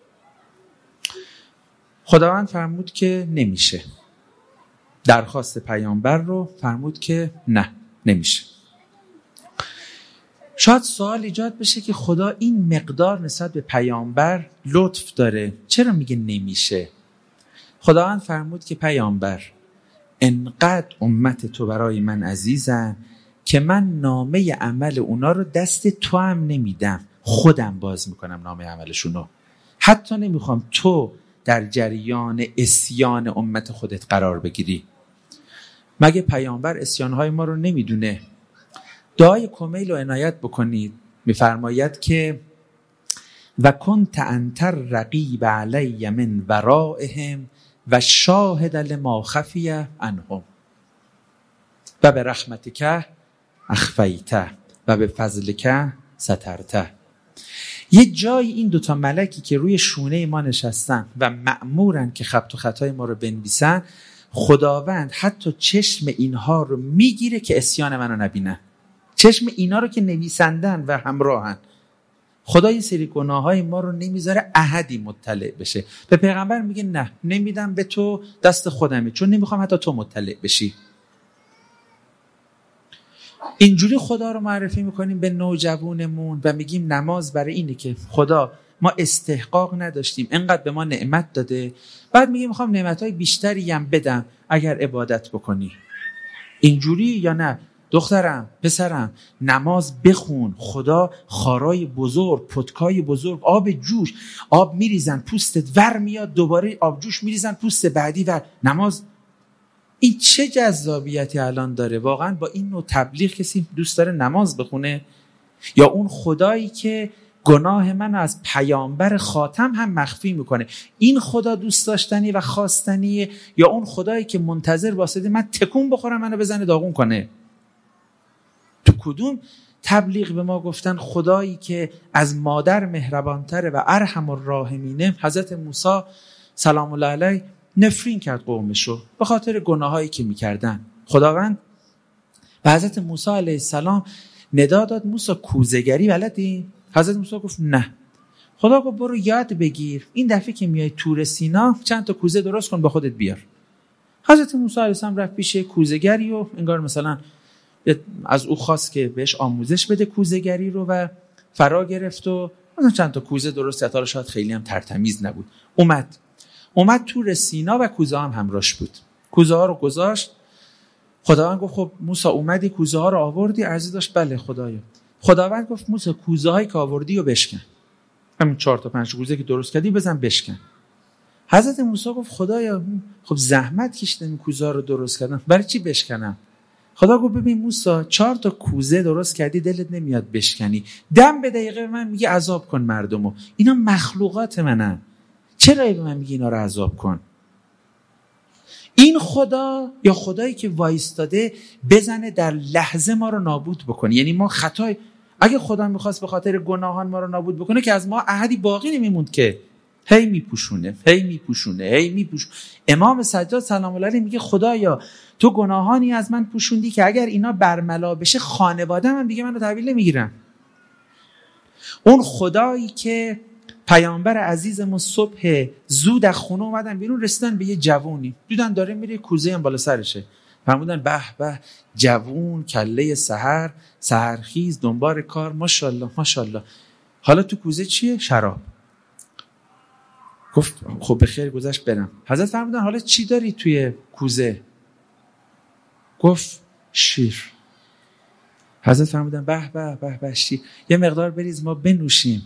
خداوند فرمود که نمیشه. درخواست پیامبر رو فرمود که نه، نمیشه. شاید سوال ایجاد بشه که خدا این مقدار نسبت به پیامبر لطف داره، چرا میگه نمیشه؟ خداوند فرمود که پیامبر انقدر امت تو برای من عزیزن که من نامه عمل اونا رو دست تو هم نمیدم، خودم باز میکنم نامه عملشونو. حتی نمیخوام تو در جریان عصیان امت خودت قرار بگیری. مگه پیامبر عصیانهای ما رو نمیدونه؟ دعای کمیل رو عنایت بکنید، میفرماید که و کنت انت الرقیب علی من ورائهم و شاهد لما خفی عنهم و به رحمتک اخفیته و به فضلک سترته. یه جای این دوتا ملکی که روی شونه ما نشستن و مأمورن که خط و خطای ما رو بنویسن، خداوند حتی چشم اینها رو میگیره که عصیان منو نبینن، چشم اینا رو که نویسندن و همراهن. خدا این سری گناههای ما رو نمیذاره احدی مطلع بشه. به پیغمبر میگه نه، نمیدم به تو، دست خودمه، چون نمیخوام حتی تو مطلع بشی. اینجوری خدا رو معرفی میکنیم به نوجوانمون و میگیم نماز برای اینه که خدا ما استحقاق نداشتیم، انقدر به ما نعمت داده، بعد میگیم میخوام نعمتهای بیشتری هم بدم اگر عبادت بکنی. اینجوری یا نه؟ دخترم، پسرم، نماز بخون. خدا خارای بزرگ، پتکای بزرگ، آب جوش، آب میریزن پوستت ور میاد، دوباره آب جوش میریزن پوست بعدی ور. نماز این چه جذابیتی الان داره؟ واقعا با این نوع تبلیغ کسی دوست داره نماز بخونه؟ یا اون خدایی که گناه من از پیامبر خاتم هم مخفی میکنه، این خدا دوست داشتنی و خواستنیه؟ یا اون خدایی که منتظر واسه من تکون بخورم منو بزنه داغون کنه؟ تو کدوم تبلیغ به ما گفتن خدایی که از مادر مهربانتره و ارحم الراحمینه؟ حضرت موسی سلام الله علیه نفرین کرد قومشو به خاطر گناهایی که میکردن. خداوند به حضرت موسی علیه السلام ندا داد موسی کوزه‌گری بلدی؟ حضرت موسی گفت نه. خدا گفت برو یاد بگیر، این دفعه که میای تور سینا چند تا کوزه درست کن با خودت بیار. حضرت موسی علیه السلام رفت پیش کوزه‌گری و انگار مثلا از او خواست که بهش آموزش بده کوزه‌گری رو و فرا گرفت و مثلا چند تا کوزه درست کرد. حالا شاید خیلی هم ترتمیز نبود. اومد اومد تور سینا و کوزه هم همراهش بود. کوزه ها رو گذاشت. خداوند گفت خب موسی اومدی کوزه ها رو آوردی؟ عرضی داشت بله خدایا. خداوند گفت موسی کوزه هایی که آوردی رو بشکن، همین چهار تا پنج کوزه که درست کردی بزن بشکن. حضرت موسی گفت خدایا خب زحمت کشیدم این کوزه ها رو درست کردم، برای چی بشکنم؟ خدا گفت ببین موسی چهار تا کوزه درست کردی، دلت نمیاد بشکنی، دم به دقیقه به من میگه عذاب کن مردمو. اینا مخلوقات منن، چرا به من میگی اینا رو عذاب کن؟ این خدا یا خدایی که وایستاده بزنه در لحظه ما رو نابود بکنه. یعنی ما خطای اگه خدا میخواست به خاطر گناهان ما رو نابود بکنه که از ما احدی باقی نمیموند، که هی میپوشونه هی میپوشونه هی میپوشونه. امام سجاد سلام الله علیه میگه خدایا تو گناهانی از من پوشوندی که اگر اینا برملا بشه خانواده من دیگه منو تحویل نمیگیرن. اون خدایی که پیامبر عزیزمون صبح زود از خونه اومدن بیرون، رسیدن به یه جوونی، دیدن داره میره، کوزه هم بالا سرشه، فرمودن به به جوون کله سحر سحرخیز دنبال کار، ماشاءالله ماشاءالله. حالا تو کوزه چیه؟ شراب. گفت خب به خیر گذشت برم. حضرت فرمودن حالا چی داری توی کوزه؟ گفت شیر. حضرت فرمودن به به به به شیر، یه مقدار بریز ما بنوشیم.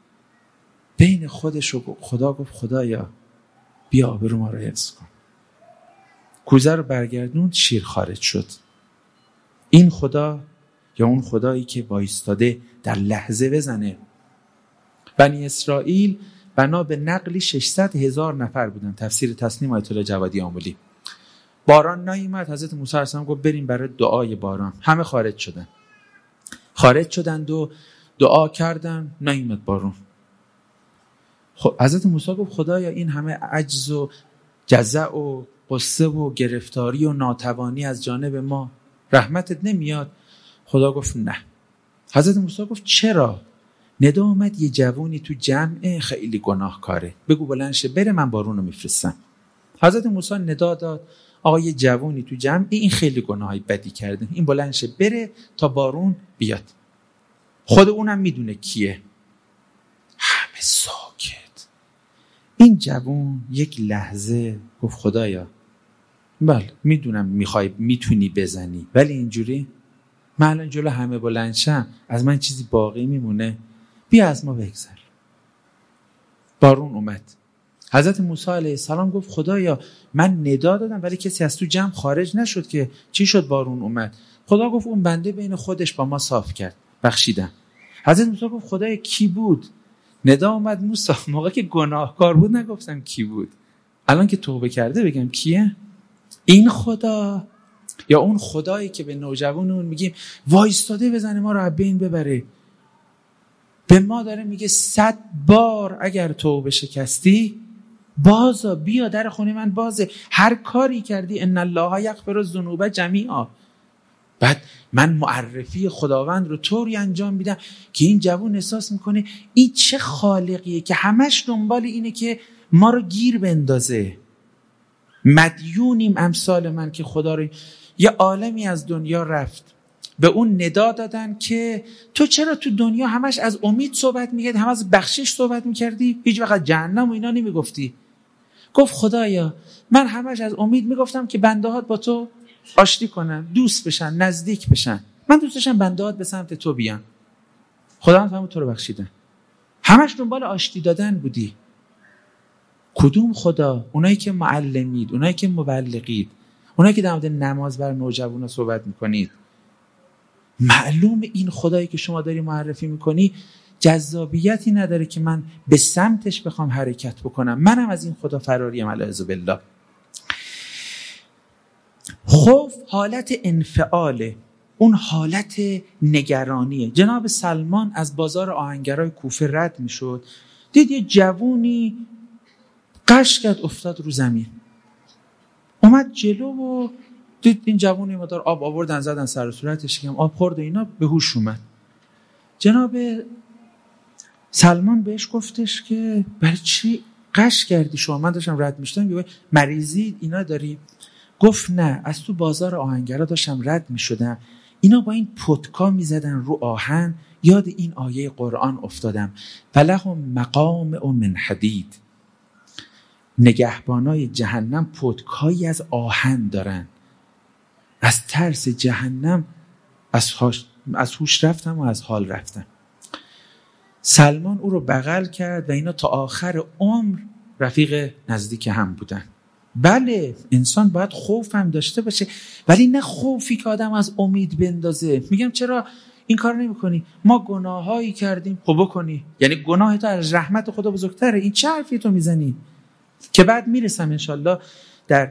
بین خودش و خدا گفت خدایا بیا آبرو ما رو حفظ کن. کوزه رو برگردوند، شیر خارج شد. این خدا یا اون خدایی که وایستاده در لحظه بزنه. بنی اسرائیل بنا به نقلی ششصد هزار نفر بودن، تفسیر تسنیم آیت الله جوادی آملی. باران نیامد، حضرت موسی علیه السلام گفت بریم برای دعای باران. همه خارج شدن خارج شدند و دعا کردن، نیامد بارون. خب حضرت موسی گفت خدایا این همه عجز و جزع و قصه و گرفتاری و ناتوانی از جانب ما، رحمتت نمیاد؟ خدا گفت نه. حضرت موسی گفت چرا؟ ندا اومد یه جوونی تو جمع خیلی گناهکاره، بگو بلند شه بره، من بارون رو میفرستم. حضرت موسی ندا داد آقا یه جوونی تو جمع، این خیلی گناهی بدی کرده، این بلند شه بره تا بارون بیاد. خود اونم میدونه کیه. همه ساکت. این جوون یک لحظه گفت خدایا بله میدونم میخوای میتونی بزنی، ولی اینجوری من الان جلو همه بلند شم از من چیزی باقی میمونه؟ بیا از ما بگذر. بارون اومد. حضرت موسی علیه السلام گفت خدایا من ندا دادم ولی کسی از تو جمع خارج نشد، که چی شد بارون اومد؟ خدا گفت اون بنده بین خودش با ما صاف کرد، بخشیدم. حضرت موسی گفت خدایا کی بود؟ ندا اومد موسی. موقع که گناهکار بود نگفتم کی بود، الان که توبه کرده بگم کیه؟ این خدا یا اون خدایی که به نوجوانمون میگیم وایستاده بزنه ما رو از بین ببره. به ما داره میگه صد بار اگر توبه شکستی بازا بیا، در خونه من بازه، هر کاری کردی ان الله یغفر الذنوب جمیعا. بعد من معرفی خداوند رو طوری انجام میدم که این جوان احساس میکنه این چه خالقیه که همش دنبال اینه که ما رو گیر بندازه. مدیونیم امثال من که خدا رو. یه عالمی از دنیا رفت، به اون ندا دادن که تو چرا تو دنیا همش از امید صحبت میکردی، هم از بخشش صحبت میکردی، هیچ وقت جهنم و اینا نمیگفتی. گفت خدایا من همش از امید میگفتم که بندهات با تو آشتی کنن، دوست بشن، نزدیک بشن. من دوست داشتم بندهات به سمت تو بیان. خدا هم تو رو بخشیدن. همش دنبال آشتی دادن بودی. کدوم خدا؟ اونایی که معلمید، اونایی که مبلغید، اونایی که در مورد نماز بر نوجوانا صحبت میکنید. معلوم این خدایی که شما داری معرفی میکنی جذابیتی نداره که من به سمتش بخوام حرکت بکنم. منم از این خدا فراریم العیاذ بالله. خوف حالت انفعاله، اون حالت نگرانیه. جناب سلمان از بازار آهنگرای کوفه رد میشد، دید یه جوونی قش کرد افتاد رو زمین. اومد جلو و دید این جوونی مدار آب آوردن زدن سر و صورتش، که آب خورد و اینا به هوش اومد. جناب سلمان بهش گفتش که برای چی قش کردی شما؟ من داشتم رد میشدم، مریضی اینا داری؟ گفت نه، از تو بازار آهنگرا داشتم رد میشدم، اینا با این پتکا میزدن رو آهن، یاد این آیه قرآن افتادم فلهم مقام من حدید. نگهبانای جهنم پتکایی از آهن دارن. از ترس جهنم از, از هوش رفتم و از حال رفتم. سلمان او رو بغل کرد و اینا تا آخر عمر رفیق نزدیک هم بودن. بله انسان باید خوف هم داشته باشه، ولی نه خوفی که آدم از امید بندازه. میگم چرا این کار نمی کنی؟ ما گناهایی کردیم، خب بکنی، یعنی گناه تو از رحمت خدا بزرگتره. این چه حرفی تو میزنی؟ که بعد میرسم انشالله در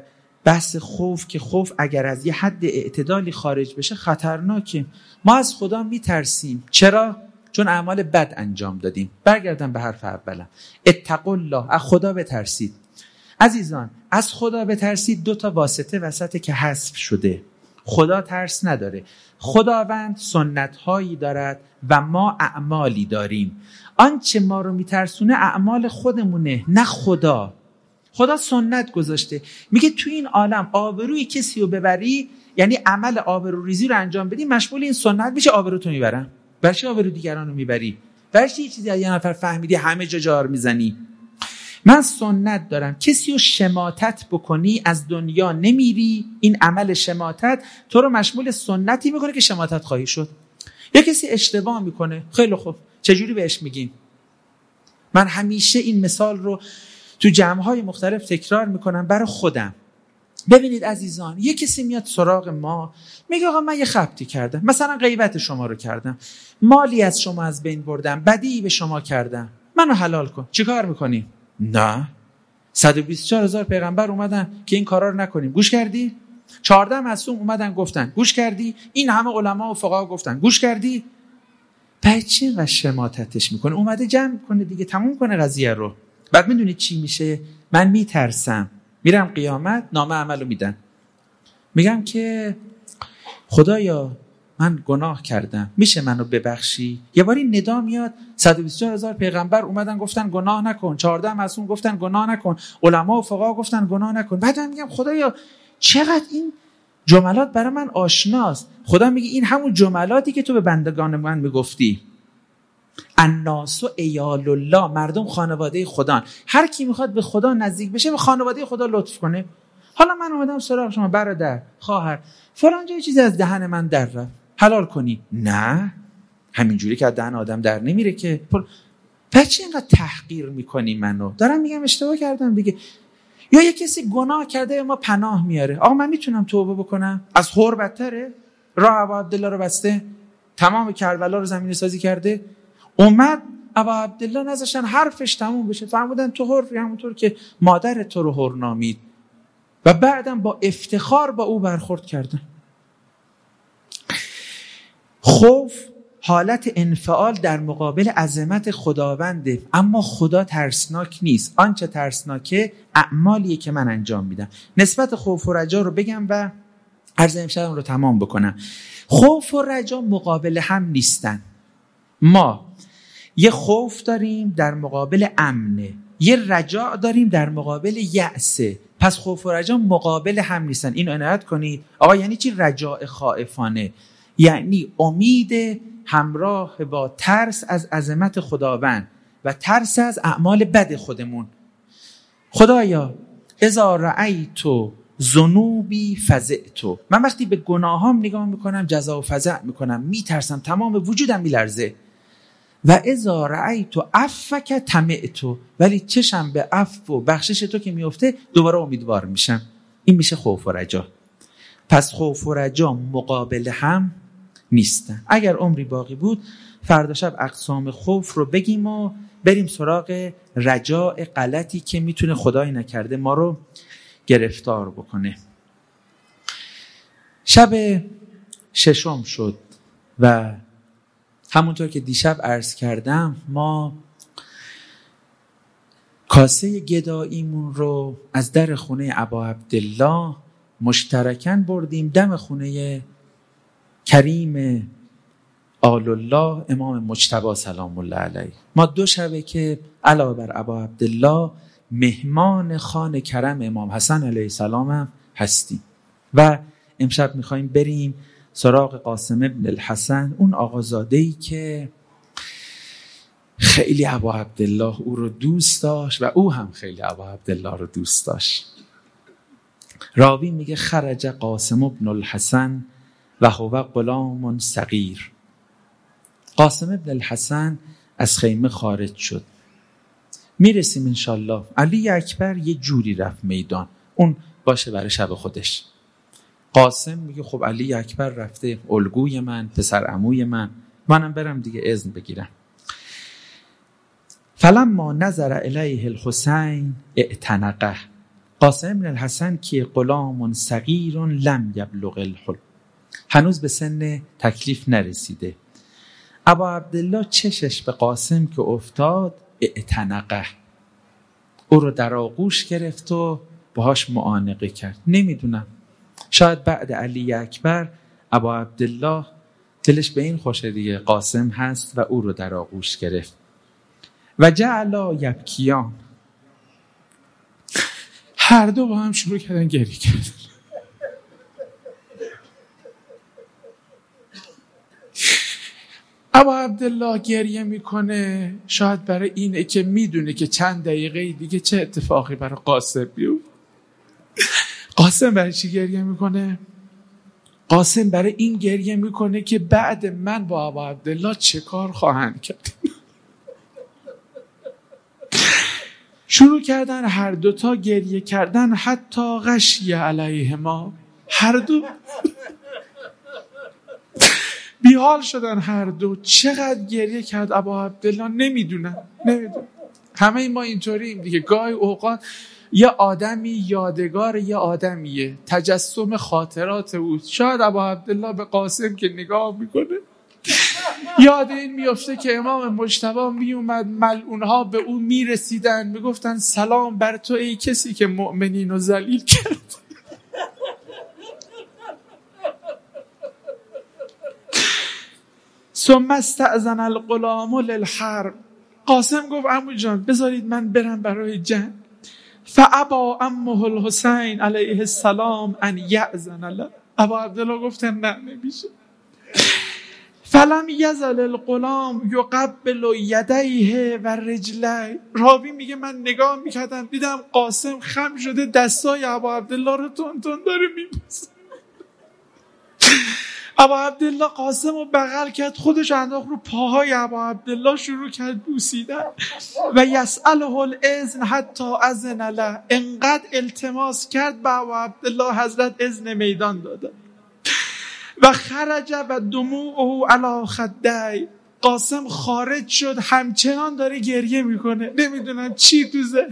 بحث خوف که خوف اگر از یه حد اعتدالی خارج بشه خطرناکه. ما از خدا میترسیم. چرا؟ چون اعمال بد انجام دادیم. برگردم به حرف اولم. اتقوا الله، از خدا بترسید. عزیزان از خدا بترسید، دو تا واسطه وسطه که حذف شده. خدا ترس نداره. خداوند سنت هایی دارد و ما اعمالی داریم. آنچه ما رو میترسونه اعمال خودمونه، نه خدا. خدا سنت گذاشته، میگه تو این عالم آبروی کسی رو ببری، یعنی عمل آبروریزی رو انجام بدی، مشمول این سنت میشه آبروتو میبرم. برای چی آبرو دیگران رو میبری؟ برای چی یه چیزی از یه نفر فهمیدی همه جا جار میزنی؟ من سنت دارم، کسی رو شماتت بکنی از دنیا نمیری، این عمل شماتت تو رو مشمول سنتی میکنه که شماتت خواهی شد. یا کسی اشتباه میکنه، خیلی خوب، چجوری بهش میگیم؟ من همیشه این مثال رو تو جمع‌های مختلف تکرار میکنم برای خودم. ببینید عزیزان، یه کسی میاد سراغ ما میگه آقا من یه خبطی کردم، مثلا غیبت شما رو کردم، مالی از شما از بین بردم، بدی به شما کردم، منو حلال کن. چیکار میکنیم؟ نه، صد و بیست و چهار هزار پیغمبر اومدن که این کارا رو نکنیم، گوش کردی؟ چهارده معصوم اومدن گفتن، گوش کردی؟ این همه علما و فقها گفتن، گوش کردی؟ بچه و شماتتش میکنه، اومده جمع کنه دیگه، تموم کنه قضیه رو. بعد میدونید چی میشه؟ من میترسم، میرم قیامت نامه عملو میدن، میگم که خدایا من گناه کردم، میشه منو ببخشی؟ یه باری ندا میاد، صد و بیست و چهار هزار پیغمبر اومدن گفتن گناه نکن، چهارده معصوم گفتن گناه نکن، علما و فقها گفتن گناه نکن. بعد من میگم خدایا چقدر این جملات برای من آشناست. خدا میگه این همون جملاتی که تو به بندگان من میگفتی. الناس عیال الله، مردم خانواده خدا. هر کی میخواد به خدا نزدیک بشه به خانواده خدا لطف کنه. حالا من اومدم سراغ شما برادر، خواهر، فلان جای چیزی از دهن من در رفت، حلال کنی؟ نه، همینجوری که از دهن آدم در نمیره که. بچه اینقدر تحقیر میکنی منو؟ دارم میگم اشتباه کردم دیگه. یا یه کسی گناه کرده ما پناه میاره، آقا من میتونم توبه بکنم؟ از خور بدتره؟ راه ابا عبدالله رو بسته، تمام کربلا رو زمین سازی کرده، اومد ابا عبدالله نذاشتن حرفش تموم بشه، فرمودن تو حر، همونطور که مادر تو رو حر نامید، و بعدم با افتخار با او برخورد کردن. خوف حالت انفعال در مقابل عظمت خداونده، اما خدا ترسناک نیست. آنچه ترسناکه اعمالیه که من انجام میدم. نسبت خوف و رجا رو بگم و عرض امشبم رو تمام بکنم. خوف و رجا مقابل هم نیستن. ما یه خوف داریم در مقابل امنه، یه رجا داریم در مقابل یأسه. پس خوف و رجا مقابل هم نیستن. اینو عنایت کنید. آقا یعنی چی رجاء خائفانه؟ یعنی امید همراه با ترس از عظمت خداوند و ترس از اعمال بد خودمون. خدایا اذا رأیت ذنوبی فزعت، من وقتی به گناهام نگاه میکنم جزا و فزع میکنم، میترسم، تمام وجودم میلرزه. و اذا رأیت عفوک طمعت، ولی چشم به عفو و بخشش تو که میفته دوباره امیدوار میشم. این میشه خوف و رجا. پس خوف و رجا مقابل هم نیستن. اگر عمری باقی بود فردا شب اقسام خوف رو بگیم و بریم سراغ رجاء غلطی که میتونه خدای نکرده ما رو گرفتار بکنه. شب ششم شد و همونطور که دیشب عرض کردم ما کاسه گداییمون رو از در خونه ابا عبدالله مشترکاً بردیم دم خونه کریم آل الله امام مجتبی سلام الله علیه. ما دو شبه که علاوه بر ابا عبدالله مهمان خان کرم امام حسن علیه السلام هم هستیم و امشب میخوایم بریم سراغ قاسم ابن الحسن، اون آقازاده‌ای که خیلی ابا عبدالله او رو دوست داشت و او هم خیلی ابا عبدالله رو دوست داشت. راوی میگه خرج قاسم ابن الحسن و هو غلام صغیر. قاسم ابن الحسن از خیمه خارج شد. میرسیم انشالله. علی اکبر یه جوری رفت میدان، اون باشه برای شب خودش. قاسم میگه خب علی اکبر رفته، الگوی من، پسر عموی من، منم برم دیگه اذن بگیرم. فلما نظر الیه الحسین اعتنقه، قاسم بن الحسن که غلام صغیر لم یبلغ الحلم، هنوز به سن تکلیف نرسیده. ابا عبدالله چشش به قاسم که افتاد، اعتنقه، او رو در آغوش گرفت و باهاش معانقه کرد. نمیدونم، شاید بعد علی اکبر ابا عبدالله دلش به این خوشه دیگه، قاسم هست و او رو در آغوش گرفت. و جعلا یبکیان، هر دو با هم شروع کردن گریه کردن. ابا عبدالله گریه میکنه، شاید برای اینه که میدونه که چند دقیقه دیگه چه اتفاقی برای قاسم بیفته. قاسم برای چی گریه میکنه؟ قاسم برای این گریه میکنه که بعد من با ابا عبدالله چه کار خواهند کرد. شروع کردن هر دوتا گریه کردن، حتی غشی علیهما، هر دو بیحال شدن هر دو. چقدر گریه کرد ابا عبدالله نمیدونم نمیدونم همه ما اینطوریم دیگه، گاهی اوقات یه آدمی یادگار یه آدمیه، تجسم خاطرات او. شاید ابا عبدالله به قاسم که نگاه میکنه یاد این میفته که امام مجتبی میومد، ملعونها به او میرسیدن، میگفتن سلام بر تو ای کسی که مؤمنین رو ذلیل کرد. ثم استأذن الغلام للحرب، قاسم گفت عمو جان بذارید من برم برای جنگ. فابا عمه الحسین علیه السلام ان یأذن له، ابا عبدالله گفتن نه نمیشه. فلم یزل الغلام یقبل یدیه و رجلیه، راوی میگه من نگاه میکردم دیدم قاسم خم شده دستای ابا عبدالله رو تون تون داره میبوسه. ابا عبدالله قاسم رو بغل کرد، خودش انداخت رو پاهای ابا عبدالله، شروع کرد بوسیدن. و یسأله الاذن حتی اذن له، انقدر التماس کرد به ابا عبدالله حضرت اذن میدان دادن. و خرج و دموعه علی خدی، قاسم خارج شد همچنان داره گریه میکنه، نمیدونم چی تو ذهن.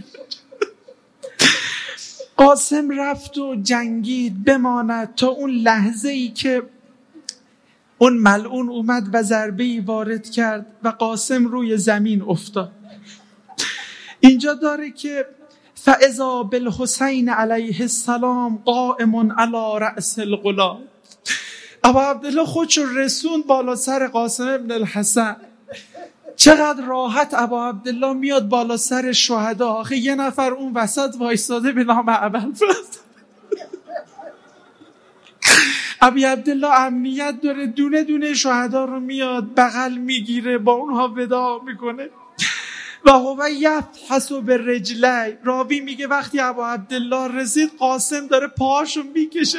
قاسم رفت و جنگید بماند تا اون لحظه ای که اون ملعون اومد و ضربه‌ای وارد کرد و قاسم روی زمین افتاد. اینجا داره که فاذا بالحسین علیه السلام قائم علی رأس الغلام، ابا عبدالله خودشو رسوند بالا سر قاسم ابن الحسن. چقدر راحت ابا عبدالله میاد بالا سر شهدا، آخه یه نفر اون وسط وایستاده به نام ابوالفضل. ابی عبدالله امنیت داره، دونه دونه شهدا رو میاد بغل میگیره، با اونها وداع میکنه. و هو یفحص بالرجلی، راوی میگه وقتی ابا عبدالله رسید قاسم داره پاهاشو میکشه.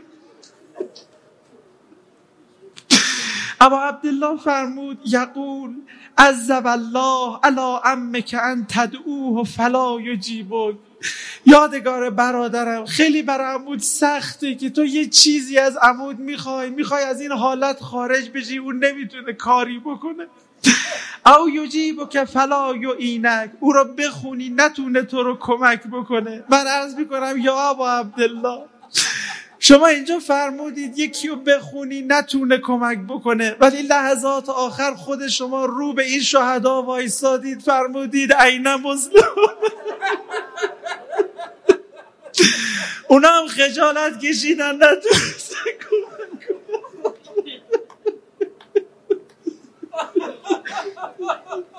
ابا عبدالله فرمود یقول عز والله علی عمک ان تدعوه فلا یجیبک، یادگار برادرم خیلی برای عمود سخته که تو یه چیزی از عمود میخوای میخوای از این حالت خارج بشی، اون نمیتونه کاری بکنه. او یجیبک فلا یعینک، او رو بخونی نتونه تو رو کمک بکنه. من عرض میکنم یا ابا عبدالله شما اینجا فرمودید یکی رو بخونی نتونه کمک بکنه، ولی لحظات آخر خود شما رو به این شهدا وایسادید فرمودید اینا مسلم. اونا هم خجالت کشیدن نتونستن کمک کنن.